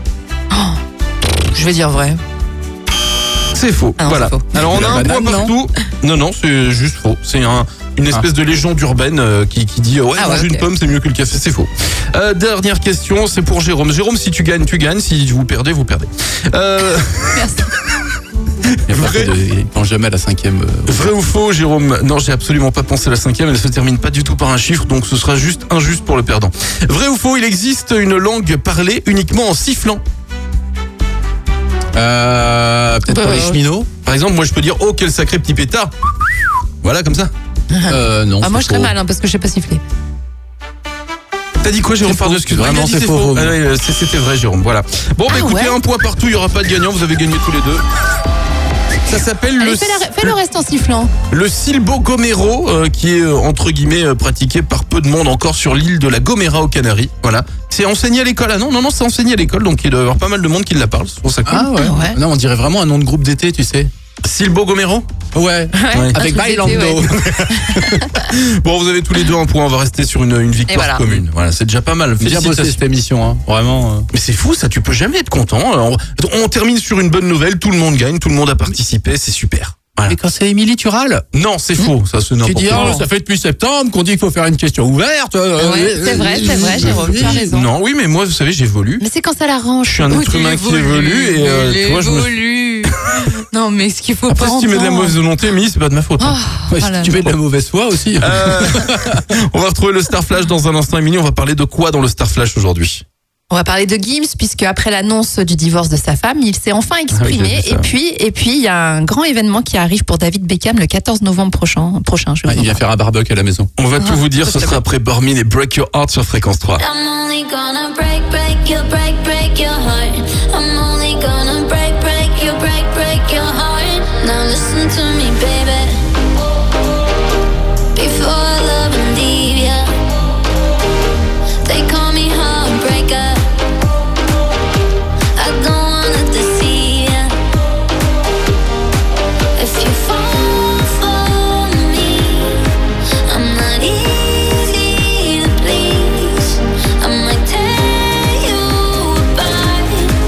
S9: Je vais dire vrai.
S2: C'est faux.
S9: Ah non,
S2: voilà.
S9: c'est faux.
S2: Alors on a
S8: La
S2: un
S8: banane,
S2: point partout. Non, non, c'est juste faux. C'est un, une espèce de légende urbaine euh, qui, qui dit euh, ouais,
S9: Ah ouais,
S2: manger
S9: ok.
S2: une pomme c'est mieux que le café. C'est faux. Euh, dernière question, c'est pour Jérôme. Jérôme, si tu gagnes, tu gagnes. Si vous perdez, vous perdez. Euh,
S9: Merci.
S8: Il y a pas
S2: Vrai.
S8: fait de- il pense jamais à la cinquième. euh,
S2: vrai ou faux, Jérôme? Non, j'ai absolument pas pensé à la cinquième. Elle se termine pas du tout par un chiffre, donc ce sera juste injuste pour le perdant. Vrai ou faux, il existe une langue parlée uniquement en sifflant?
S8: Euh, Peut-être pour
S9: Bah,
S8: les cheminots.
S2: Par exemple, moi je peux dire oh quel sacré petit pétard. Voilà comme ça.
S8: Euh, non.
S9: Ah, moi, je
S8: c'est
S9: serais
S8: faux.
S9: mal hein, parce que je sais pas siffler.
S2: T'as dit quoi, Jérôme?
S8: C'est
S2: Pardon,
S8: faux.
S2: excuse-moi.
S8: Vraiment,
S2: Il a dit
S8: c'est faux, Jérôme.
S2: Ah ouais, euh, c'est- C'était vrai, Jérôme. Voilà. Bon, bah
S9: Ah
S2: écoutez,
S9: ouais.
S2: un point partout, il n'y aura pas de gagnant. Vous avez gagné tous les deux. Ça s'appelle
S9: Allez,
S2: le,
S9: fais, la- fais le reste en sifflant.
S2: le Silbo Gomero, euh, qui est euh, entre guillemets euh, pratiqué par peu de monde encore sur l'île de la Gomera aux Canaries. Voilà. C'est enseigné à l'école. Ah non, non, non, c'est enseigné à l'école, donc il doit y avoir pas mal de monde qui la parle. C'est pour ça cool.
S8: Ah ouais.
S9: Ah ouais.
S8: Non, on dirait vraiment un nom de groupe d'été, tu sais.
S2: Silbo Gomero.
S8: Ouais.
S9: Ouais,
S8: Avec
S9: un truc
S8: Bailando.
S9: d'été, ouais.
S2: Bon, vous avez tous les deux un point. On va rester sur une, une victoire
S9: voilà.
S2: commune. Voilà, c'est déjà pas mal.
S8: Bien bossé
S2: Félicitations.
S8: cette émission, hein. Vraiment. euh.
S2: Mais c'est fou, ça, tu peux jamais être content. On, on termine sur une bonne nouvelle, tout le monde gagne, tout le monde a participé, c'est super. Voilà.
S8: Et quand c'est Émilie, tu râles.
S2: Non, c'est faux, ça c'est
S8: Tu
S2: n'importe
S8: dis,
S2: quoi.
S8: oh, ça fait depuis septembre qu'on dit qu'il faut faire une question ouverte. euh,
S9: Ouais,
S8: euh,
S9: c'est vrai,
S8: euh,
S9: c'est vrai, Jérôme, tu as raison.
S2: Non, oui, mais moi, vous savez, j'évolue.
S9: Mais c'est quand ça l'arrange.
S2: Je suis un
S9: Oui,
S2: être
S9: tu
S2: humain qui
S9: évolues,
S2: évolue et euh,
S9: il
S2: tu vois, je me.
S9: évolue. Non, mais ce qu'il faut
S2: Après,
S9: pas
S2: si tu mets de la
S9: entendre.
S2: mauvaise volonté, Émilie, c'est pas de ma faute. hein.
S9: Oh,
S8: Ouais,
S9: oh
S8: si
S9: là
S8: tu
S9: là.
S8: mets de la mauvaise foi aussi.
S2: Euh, on va retrouver le Star Flash dans un instant, Émilie. On va parler de quoi dans le Star Flash aujourd'hui?
S9: On va parler de Gims puisque après l'annonce du divorce de sa femme, il s'est enfin exprimé.
S2: j'ai vu ça.
S9: et puis, et puis, il y a un grand événement qui arrive pour David Beckham le quatorze novembre prochain. prochain je
S8: Ah,
S9: vous
S8: il
S9: en
S8: vient
S9: parle.
S8: faire un barbecue à la maison.
S2: On va tout
S9: Ah,
S2: vous dire,
S9: ça,
S2: ce
S9: c'est
S2: sera
S9: bon.
S2: après Bormin et Break Your Heart sur Fréquence trois.
S10: I'm only gonna break, break your, break, break your heart. I'm only gonna break, break your, break, break your heart. Now listen to me, baby. Before I love and leave ya, they call me heartbreaker. I don't wanna deceive ya. If you fall for me, I'm not easy to please. I might tear you apart.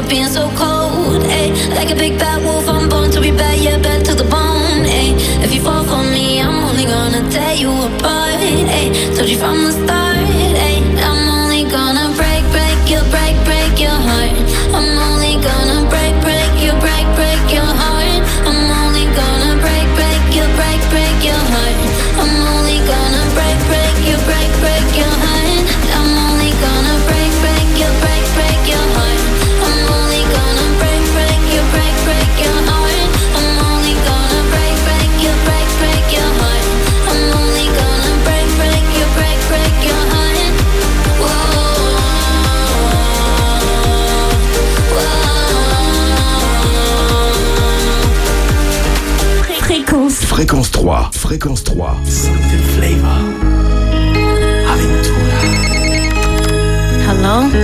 S10: up being so cold, ayy. Like a big bad wolf, I'm born to be bad, yeah, bad to the bone, ayy. If you fall for me, I'm only gonna tear you apart, ayy. Told you from the start, ayy. I'm only gonna break, break you, break, break your heart. I'm only gonna break, break you, break, break your heart. I'm only gonna break, break you, break, break your heart. I'm only gonna break, break you, break, break your heart. I'm only gonna break, break you, break, break your heart. I'm only gonna break, break you, break, break your heart. I'm only gonna break, break you, break, break your heart. I'm only gonna break, break you, break, break your heart.
S3: Fréquence. Fréquence trois. Fréquence trois.
S5: Something flavor. Aventura.
S10: Hello?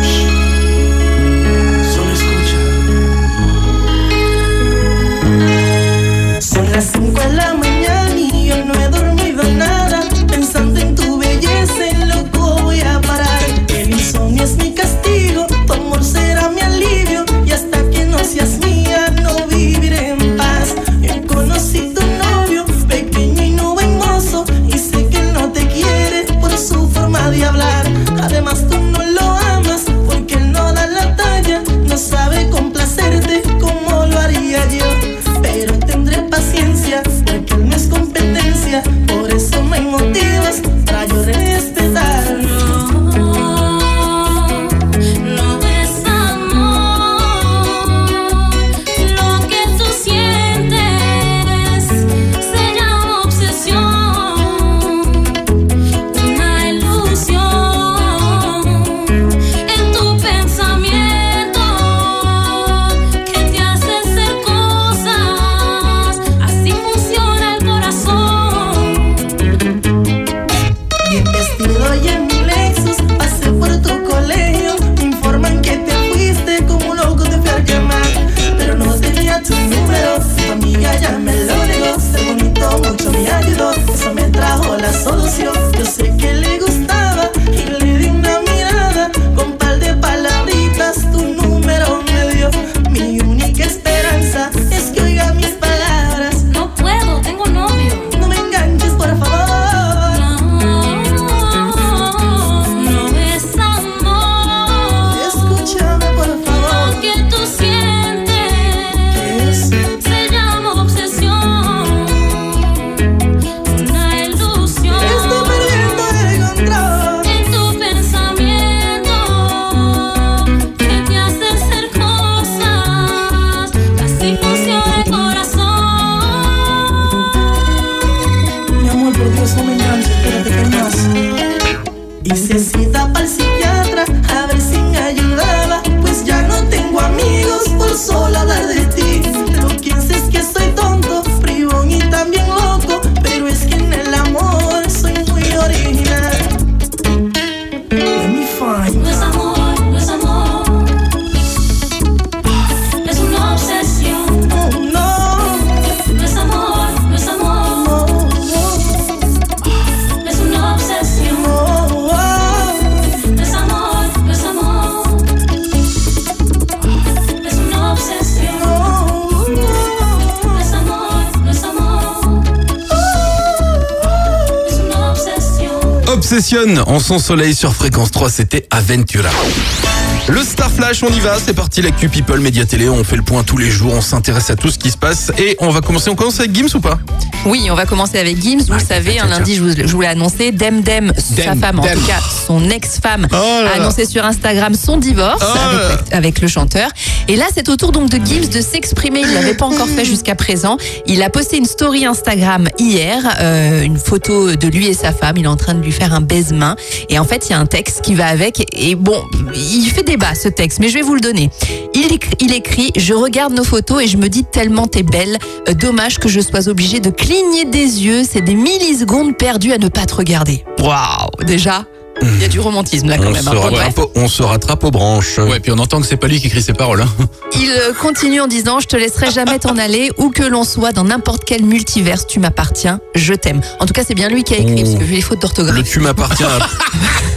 S5: Solo escucha.
S15: Son las cinco de la mañana y yo no he dormido nada. Pensando en tu belleza, en loco voy a parar. El insomnio es mi castigo, tu amor será mi alivio. Y hasta que no seas mía, no viviré en paz. Yo conocí tu novio, pequeño y no buen mozo. Y sé que él no te quiere por su forma de hablar. Además tú no lo amas porque él no da la talla. No sabe complacerte como lo haría yo. Pero tendré paciencia porque él no es competencia. Por eso no hay motivos para yo respetarlo. Ya me lo negó, ser bonito mucho me ayudó. Eso me trajo la solución. Yo sé que le gustaba y le di una mirada. Con par de palabritas tu número me dio. Mi única esperanza es que oiga mis palabras.
S10: No puedo, tengo novio.
S15: No me enganches, por favor.
S10: No, no es amor.
S15: Escúchame, por favor.
S10: Lo que tú sientes,
S15: ¿qué es?
S10: se llama obsesión. Una ilusión.
S15: Estoy perdiendo el control.
S10: En tu pensamiento que te hace hacer cosas. Así funciona el corazón.
S15: Mi amor, por Dios, no me enganches, espérate que hay más. Hice cita para el psiquiatra a ver si me ayudaba. Pues ya no tengo amigos por solo hablar de ti. No pienses que soy tonto, bribón y también loco. Pero es que en el amor soy muy original. Let me find.
S10: No es amor, no es amor. Es una obsesión.
S15: Oh, no,
S10: No es amor, no es amor.
S15: no, no,
S10: Es una obsesión.
S15: no, oh.
S10: No es amor, no es amor. Es una obsesión.
S15: No,
S10: No es amor, no es amor. Es una obsesión.
S2: Obsession en son soleil sur Fréquence trois, c'était Aventura. Le Star Flash, on y va, c'est parti, l'actu People, Média Télé, on fait le point tous les jours, on s'intéresse à tout ce qui se passe et on va commencer, on commence avec Gims ou pas?
S9: Oui, on va commencer avec Gims. Vous
S2: Ah,
S9: le savez,
S2: tiens,
S9: un
S2: tiens.
S9: lundi, je vous, je vous l'ai annoncé, Dem Dem, sa
S8: Dem,
S9: femme, en
S8: Dem.
S9: tout cas son ex-femme,
S2: Oh là
S9: a
S2: là.
S9: annoncé sur Instagram son divorce
S2: Oh là là.
S9: avec, avec le chanteur. Et là, c'est au tour donc de Gims de s'exprimer. Il l'avait pas encore fait jusqu'à présent. Il a posté une story Instagram hier, euh, une photo de lui et sa femme. Il est en train de lui faire un baise-main. Et en fait, il y a un texte qui va avec. Et bon, il fait débat ce texte, mais je vais vous le donner. Il écrit, il écrit « Je regarde nos photos et je me dis tellement t'es belle. Euh, dommage que je sois obligée de cligner des yeux. C'est des millisecondes perdues à ne pas te regarder. » Waouh, déjà, il y a du romantisme là quand
S2: On
S9: même.
S2: se,
S9: hein. Bon, bref.
S2: rattrape, au- on se rattrape aux branches.
S8: Ouais, puis on entend que c'est pas lui qui écrit ses paroles. Hein.
S9: Il euh, continue en disant « Je te laisserai jamais t'en aller, où que l'on soit, dans n'importe quel multiverse, tu m'appartiens, je t'aime. » En tout cas, c'est bien lui qui a écrit,
S2: Oh.
S9: parce que vu les fautes d'orthographe.
S2: Le tu m'appartiens.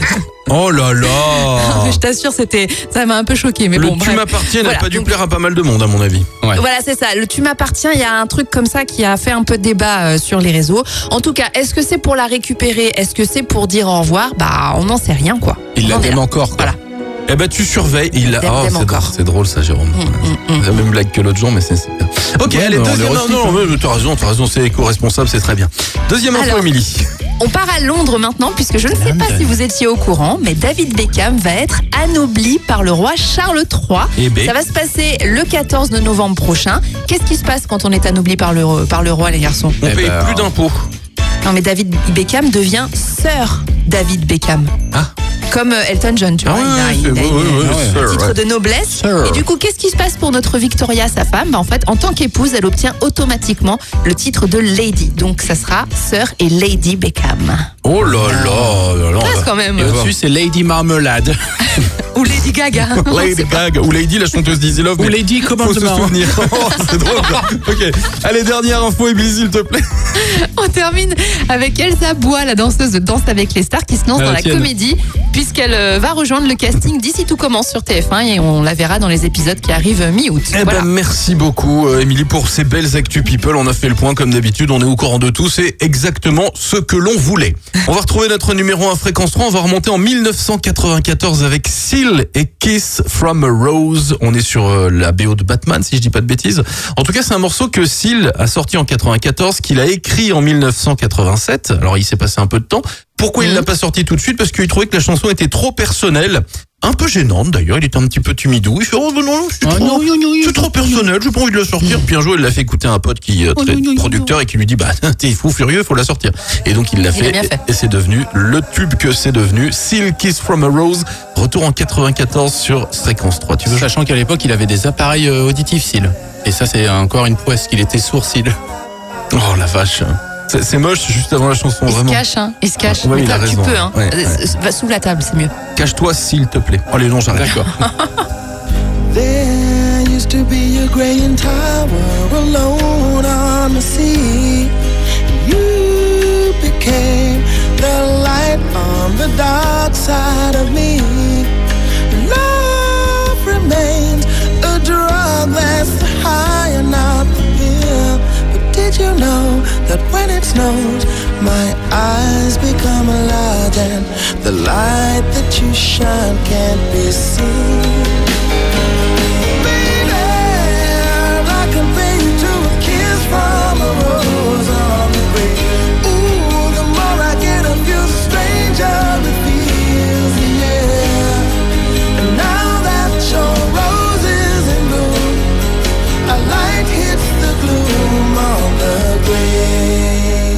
S2: Oh là là.
S9: Non, mais je t'assure, c'était, ça m'a un peu choqué. Mais
S2: Le
S9: bon,
S2: tu
S9: bref.
S2: m'appartiens
S9: Voilà,
S2: n'a pas dû
S9: donc-
S2: plaire à pas mal de monde, à mon avis.
S8: Ouais.
S9: Voilà, c'est ça. Le tu m'appartiens, il y a un truc comme ça qui a fait un peu de débat euh, sur les réseaux. En tout cas, est-ce que c'est pour la récupérer? Est-ce que c'est pour dire au revoir? Bah, on n'en sait rien, quoi.
S8: Il
S9: On
S8: la
S9: en est
S8: aime
S9: là.
S8: encore, quoi.
S9: Voilà.
S2: Eh ben tu surveilles. Il a...
S9: T'aimes,
S2: Oh,
S9: t'aimes
S2: c'est,
S9: encore.
S2: drôle, c'est drôle ça, Jérôme. C'est la même blague que l'autre jour, mais c'est super. Ok,
S8: Ouais,
S2: allez,
S8: mais on
S2: deuxième.
S8: le
S2: Non,
S8: recycle,
S2: non,
S8: hein.
S2: mais t'as raison, t'as raison, c'est éco-responsable, c'est très bien. Deuxième info,
S9: Alors.
S2: Émilie.
S9: On part à Londres maintenant, puisque je ne sais pas si vous étiez au courant, mais David Beckham va être anobli par le roi Charles trois.
S2: Eh ben.
S9: Ça va se passer le quatorze de novembre prochain. Qu'est-ce qui se passe quand on est anobli par le, par le roi, les garçons?
S2: On
S8: Eh
S2: paye
S8: ben,
S2: plus d'impôts.
S9: Non, mais David Beckham devient Sir David Beckham.
S2: Ah.
S9: Comme euh, Elton John, tu vois.
S2: Ah
S9: il a,
S2: ouais,
S9: il
S2: c'est-
S9: a-
S2: ouais,
S9: il a
S2: ouais, ouais,
S9: un
S2: Sir,
S9: titre
S2: ouais.
S9: de noblesse.
S2: Sir.
S9: Et du coup, qu'est-ce qui se passe pour notre Victoria, sa femme? Bah, en fait, en tant qu'épouse, elle obtient automatiquement le titre de Lady. Donc, ça sera Sir et Lady Beckham.
S2: Oh là là, là, là.
S9: Classe quand même.
S8: Et au-dessus, c'est Lady Marmelade.
S9: Ou Lady Gaga.
S2: Lady Gaga ou Lady la chanteuse d'Easy Love.
S8: Ou
S2: mais
S8: Lady
S2: faut se
S8: Commandement.
S2: souvenir. Oh, c'est drôle. ça. Ok. Allez, dernière info, Émilie, s'il te plaît.
S9: On termine avec Elsa Bois, la danseuse de Danse avec les stars, qui se lance
S8: Ah,
S9: dans la
S8: tienne.
S9: comédie, puisqu'elle euh, va rejoindre le casting d'ici tout commence sur T F un et on la verra dans les épisodes qui arrivent euh, mi-août.
S2: Eh
S9: Voilà.
S2: ben, merci beaucoup, euh, Émilie, pour ces belles actus people. On a fait le point comme d'habitude. On est au courant de tout. C'est exactement ce que l'on voulait. On va retrouver notre numéro un fréquence trois. On va remonter en mille neuf cent quatre-vingt-quatorze avec Seal et Kiss from a Rose. On est sur euh, la B O de Batman, si je dis pas de bêtises. En tout cas, c'est un morceau que Seal a sorti en quatre-vingt-quatorze, qu'il a écrit en mille neuf cent quatre-vingt-sept. Alors, il s'est passé un peu de temps. Pourquoi il l'a pas sorti tout de suite? Parce qu'il trouvait que la chanson était trop personnelle. Un peu gênante d'ailleurs, il était un petit peu timidou. Il fait oh ben non, c'est
S8: Ah,
S2: trop,
S8: non, non, non,
S2: c'est trop personnel, j'ai pas envie de la sortir. Puis un jour, il l'a fait écouter à un pote qui est très producteur et qui lui dit bah t'es fou furieux, faut la sortir. Et donc il l'a
S9: Il a
S2: fait,
S9: bien fait.
S2: et c'est devenu le tube que c'est devenu. Seal Kiss from a Rose, retour en quatre-vingt-quatorze sur Fréquence trois. Tu veux?
S8: Sachant qu'à l'époque, il avait des appareils euh, auditifs, Seal. Et ça, c'est encore une prouesse qu'il était sourd, Seal.
S2: Oh la vache, c'est, c'est moche juste avant la chanson
S9: Il
S2: vraiment.
S9: se cache, hein. Il se cache.
S2: Ouais,
S9: Mais
S2: il a
S9: toi, tu
S2: raison.
S9: peux, hein.
S2: Ouais,
S9: Euh,
S2: ouais.
S9: Va sous la table, c'est mieux.
S2: Cache-toi s'il te plaît. Allez non, j'arrête.
S8: D'accord.
S5: There used to be a graying tower alone on the sea. You became the light on the dark side of me. Love remains a drug that's the high and not the pill. But did you know that when it snows, my eyes become large and the light that you shine can't be seen? Baby, I compare you to a kiss from a rose on the grave. Ooh, the more I get of you, the stranger it feels, yeah. And now that your rose is in bloom, a light hits the gloom on the grave.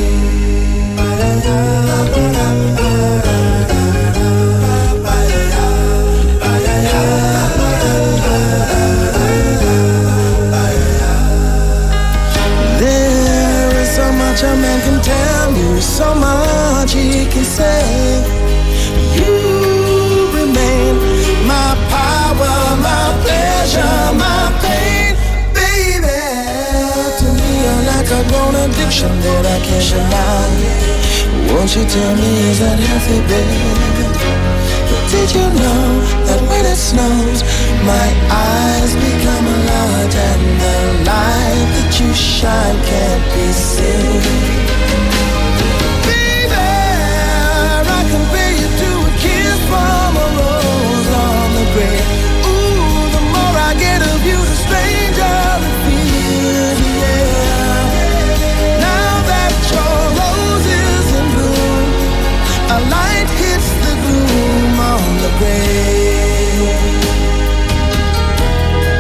S5: There is so much a man can tell you, so much he can say. You remain my power, my pleasure, my pain, baby. To me, you're like a grown addiction that I can't deny. Won't you tell me, is that healthy, baby? But did you know that when it snows, my eyes become large and the light that you shine can't be seen? Baby, I compare you to a kiss from a rose on the grave. Ooh, the more I get of you, the stranger it feels, yeah. Now that your rose is in bloom, a light hits the gloom on the grave.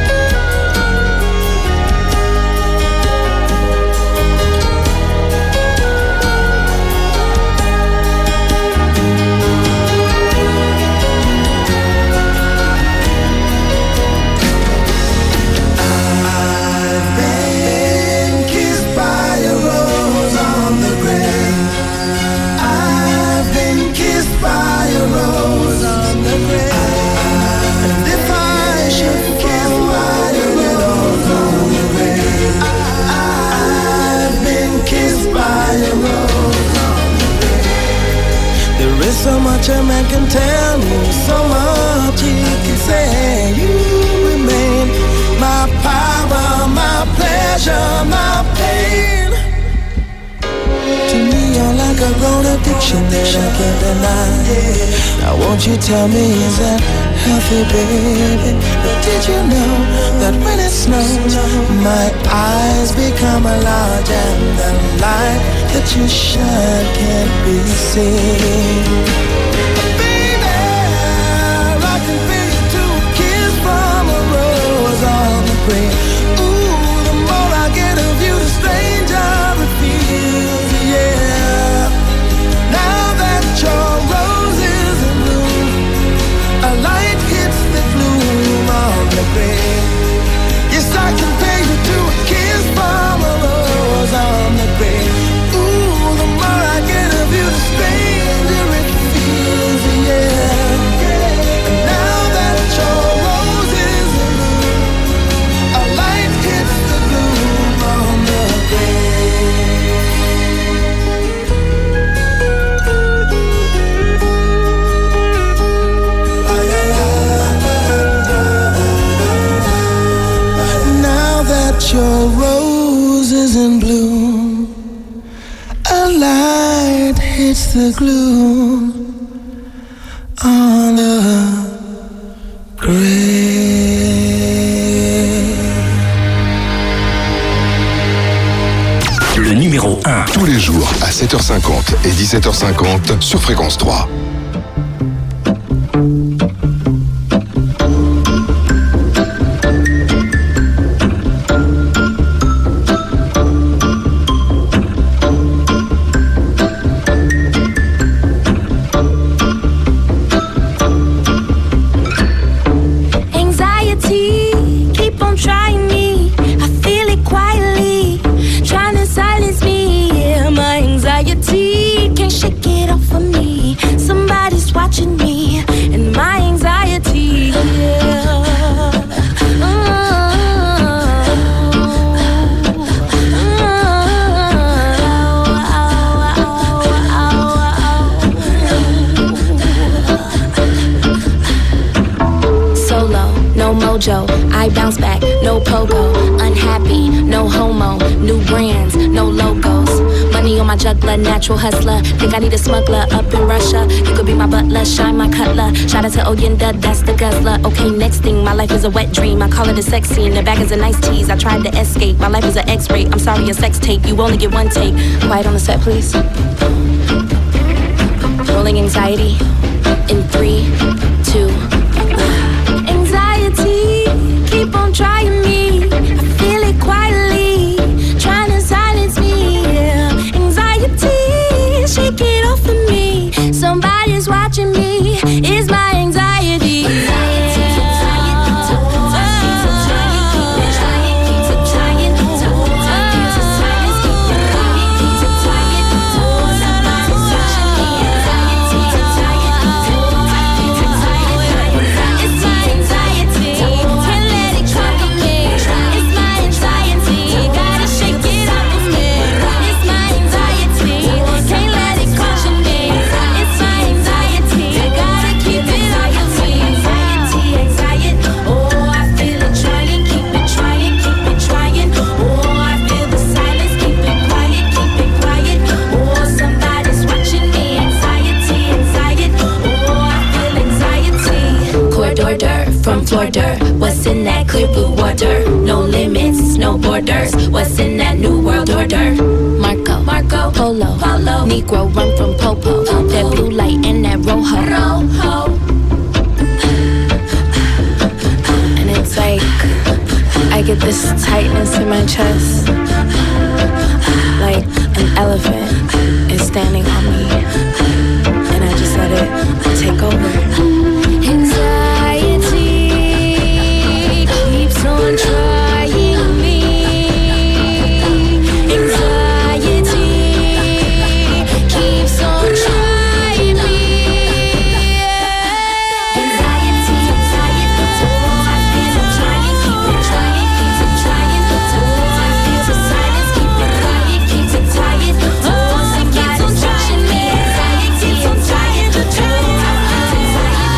S5: addiction that I can't deny. Now won't you tell me, is that healthy, baby? But did you know that when it snows, my eyes become a large and the light that you shine can't be seen? Baby, I can feel you to a kiss from a rose on the grave. Ooh, the more I get of you, the stranger it feels, yeah. Now that your rose is in bloom, a light hits the gloom on the grave. Yes, I can pay you to a kiss from a rose on the grave. Ooh, the more I get of you, the stranger it feels, yeah. And now that your rose is in bloom, a light hits the gloom on the grave. Now that your rose is in bloom, a light hits the gloom on the grave.
S1: Le numéro un.
S3: Tous les jours à sept heures cinquante et dix-sept heures cinquante sur Fréquence trois.
S10: Anxiety, keep on trying me. I feel it quietly, trying to silence me. Yeah, my anxiety can't shake it off of me. Somebody's watching me, and my anxiety. Yeah. Solo, no mojo, I bounce back, no pogo. Unhappy, no homo, new brands, no logos. Money on my juggler, natural hustler. Think I need a smuggler up in Russia. You could be my butler, shine my cutler. Shout out to Oyenda, that's the guzzler. Okay, next thing, my life is a wet dream. I call it a sex scene, the back is a nice tease. I tried to escape, my life is an X-ray. I'm sorry, a sex tape, you only get one take. Quiet on the set, please. Rolling anxiety in three, two, one. Anxiety, keep on trying me. I feel it quietly, trying to silence me. Yeah. Anxiety, shake it off of me. Somebody's watching me. It's my anxiety. From Florida, what's in that clear blue water? No limits, no borders. What's in that new world order? Marco, Marco, Polo, Polo, Negro run from Popo. Popo. That blue light and that rojo, rojo. And it's like I get this tightness in my chest, like an elephant is standing on me, and I just let it take over. On trying me, anxiety keeps on trying me. Anxiety, anxiety, oh, I feel it trying, keep it trying, keep it trying. Oh, I feel the silence, keep it quiet, keep it tired. Oh, somebody's watching me. Anxiety, keeps on trying to do.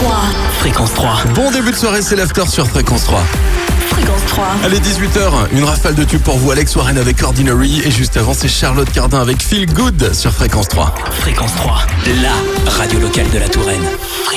S1: trois. Fréquence trois.
S2: Bon début de soirée, c'est l'after sur Fréquence trois.
S1: Fréquence trois.
S2: Allez, dix-huit heures, une rafale de tubes pour vous, Alex Warren avec Ordinary. Et juste avant, c'est Charlotte Cardin avec Feel Good sur Fréquence trois.
S1: Fréquence trois, la radio locale de la Touraine.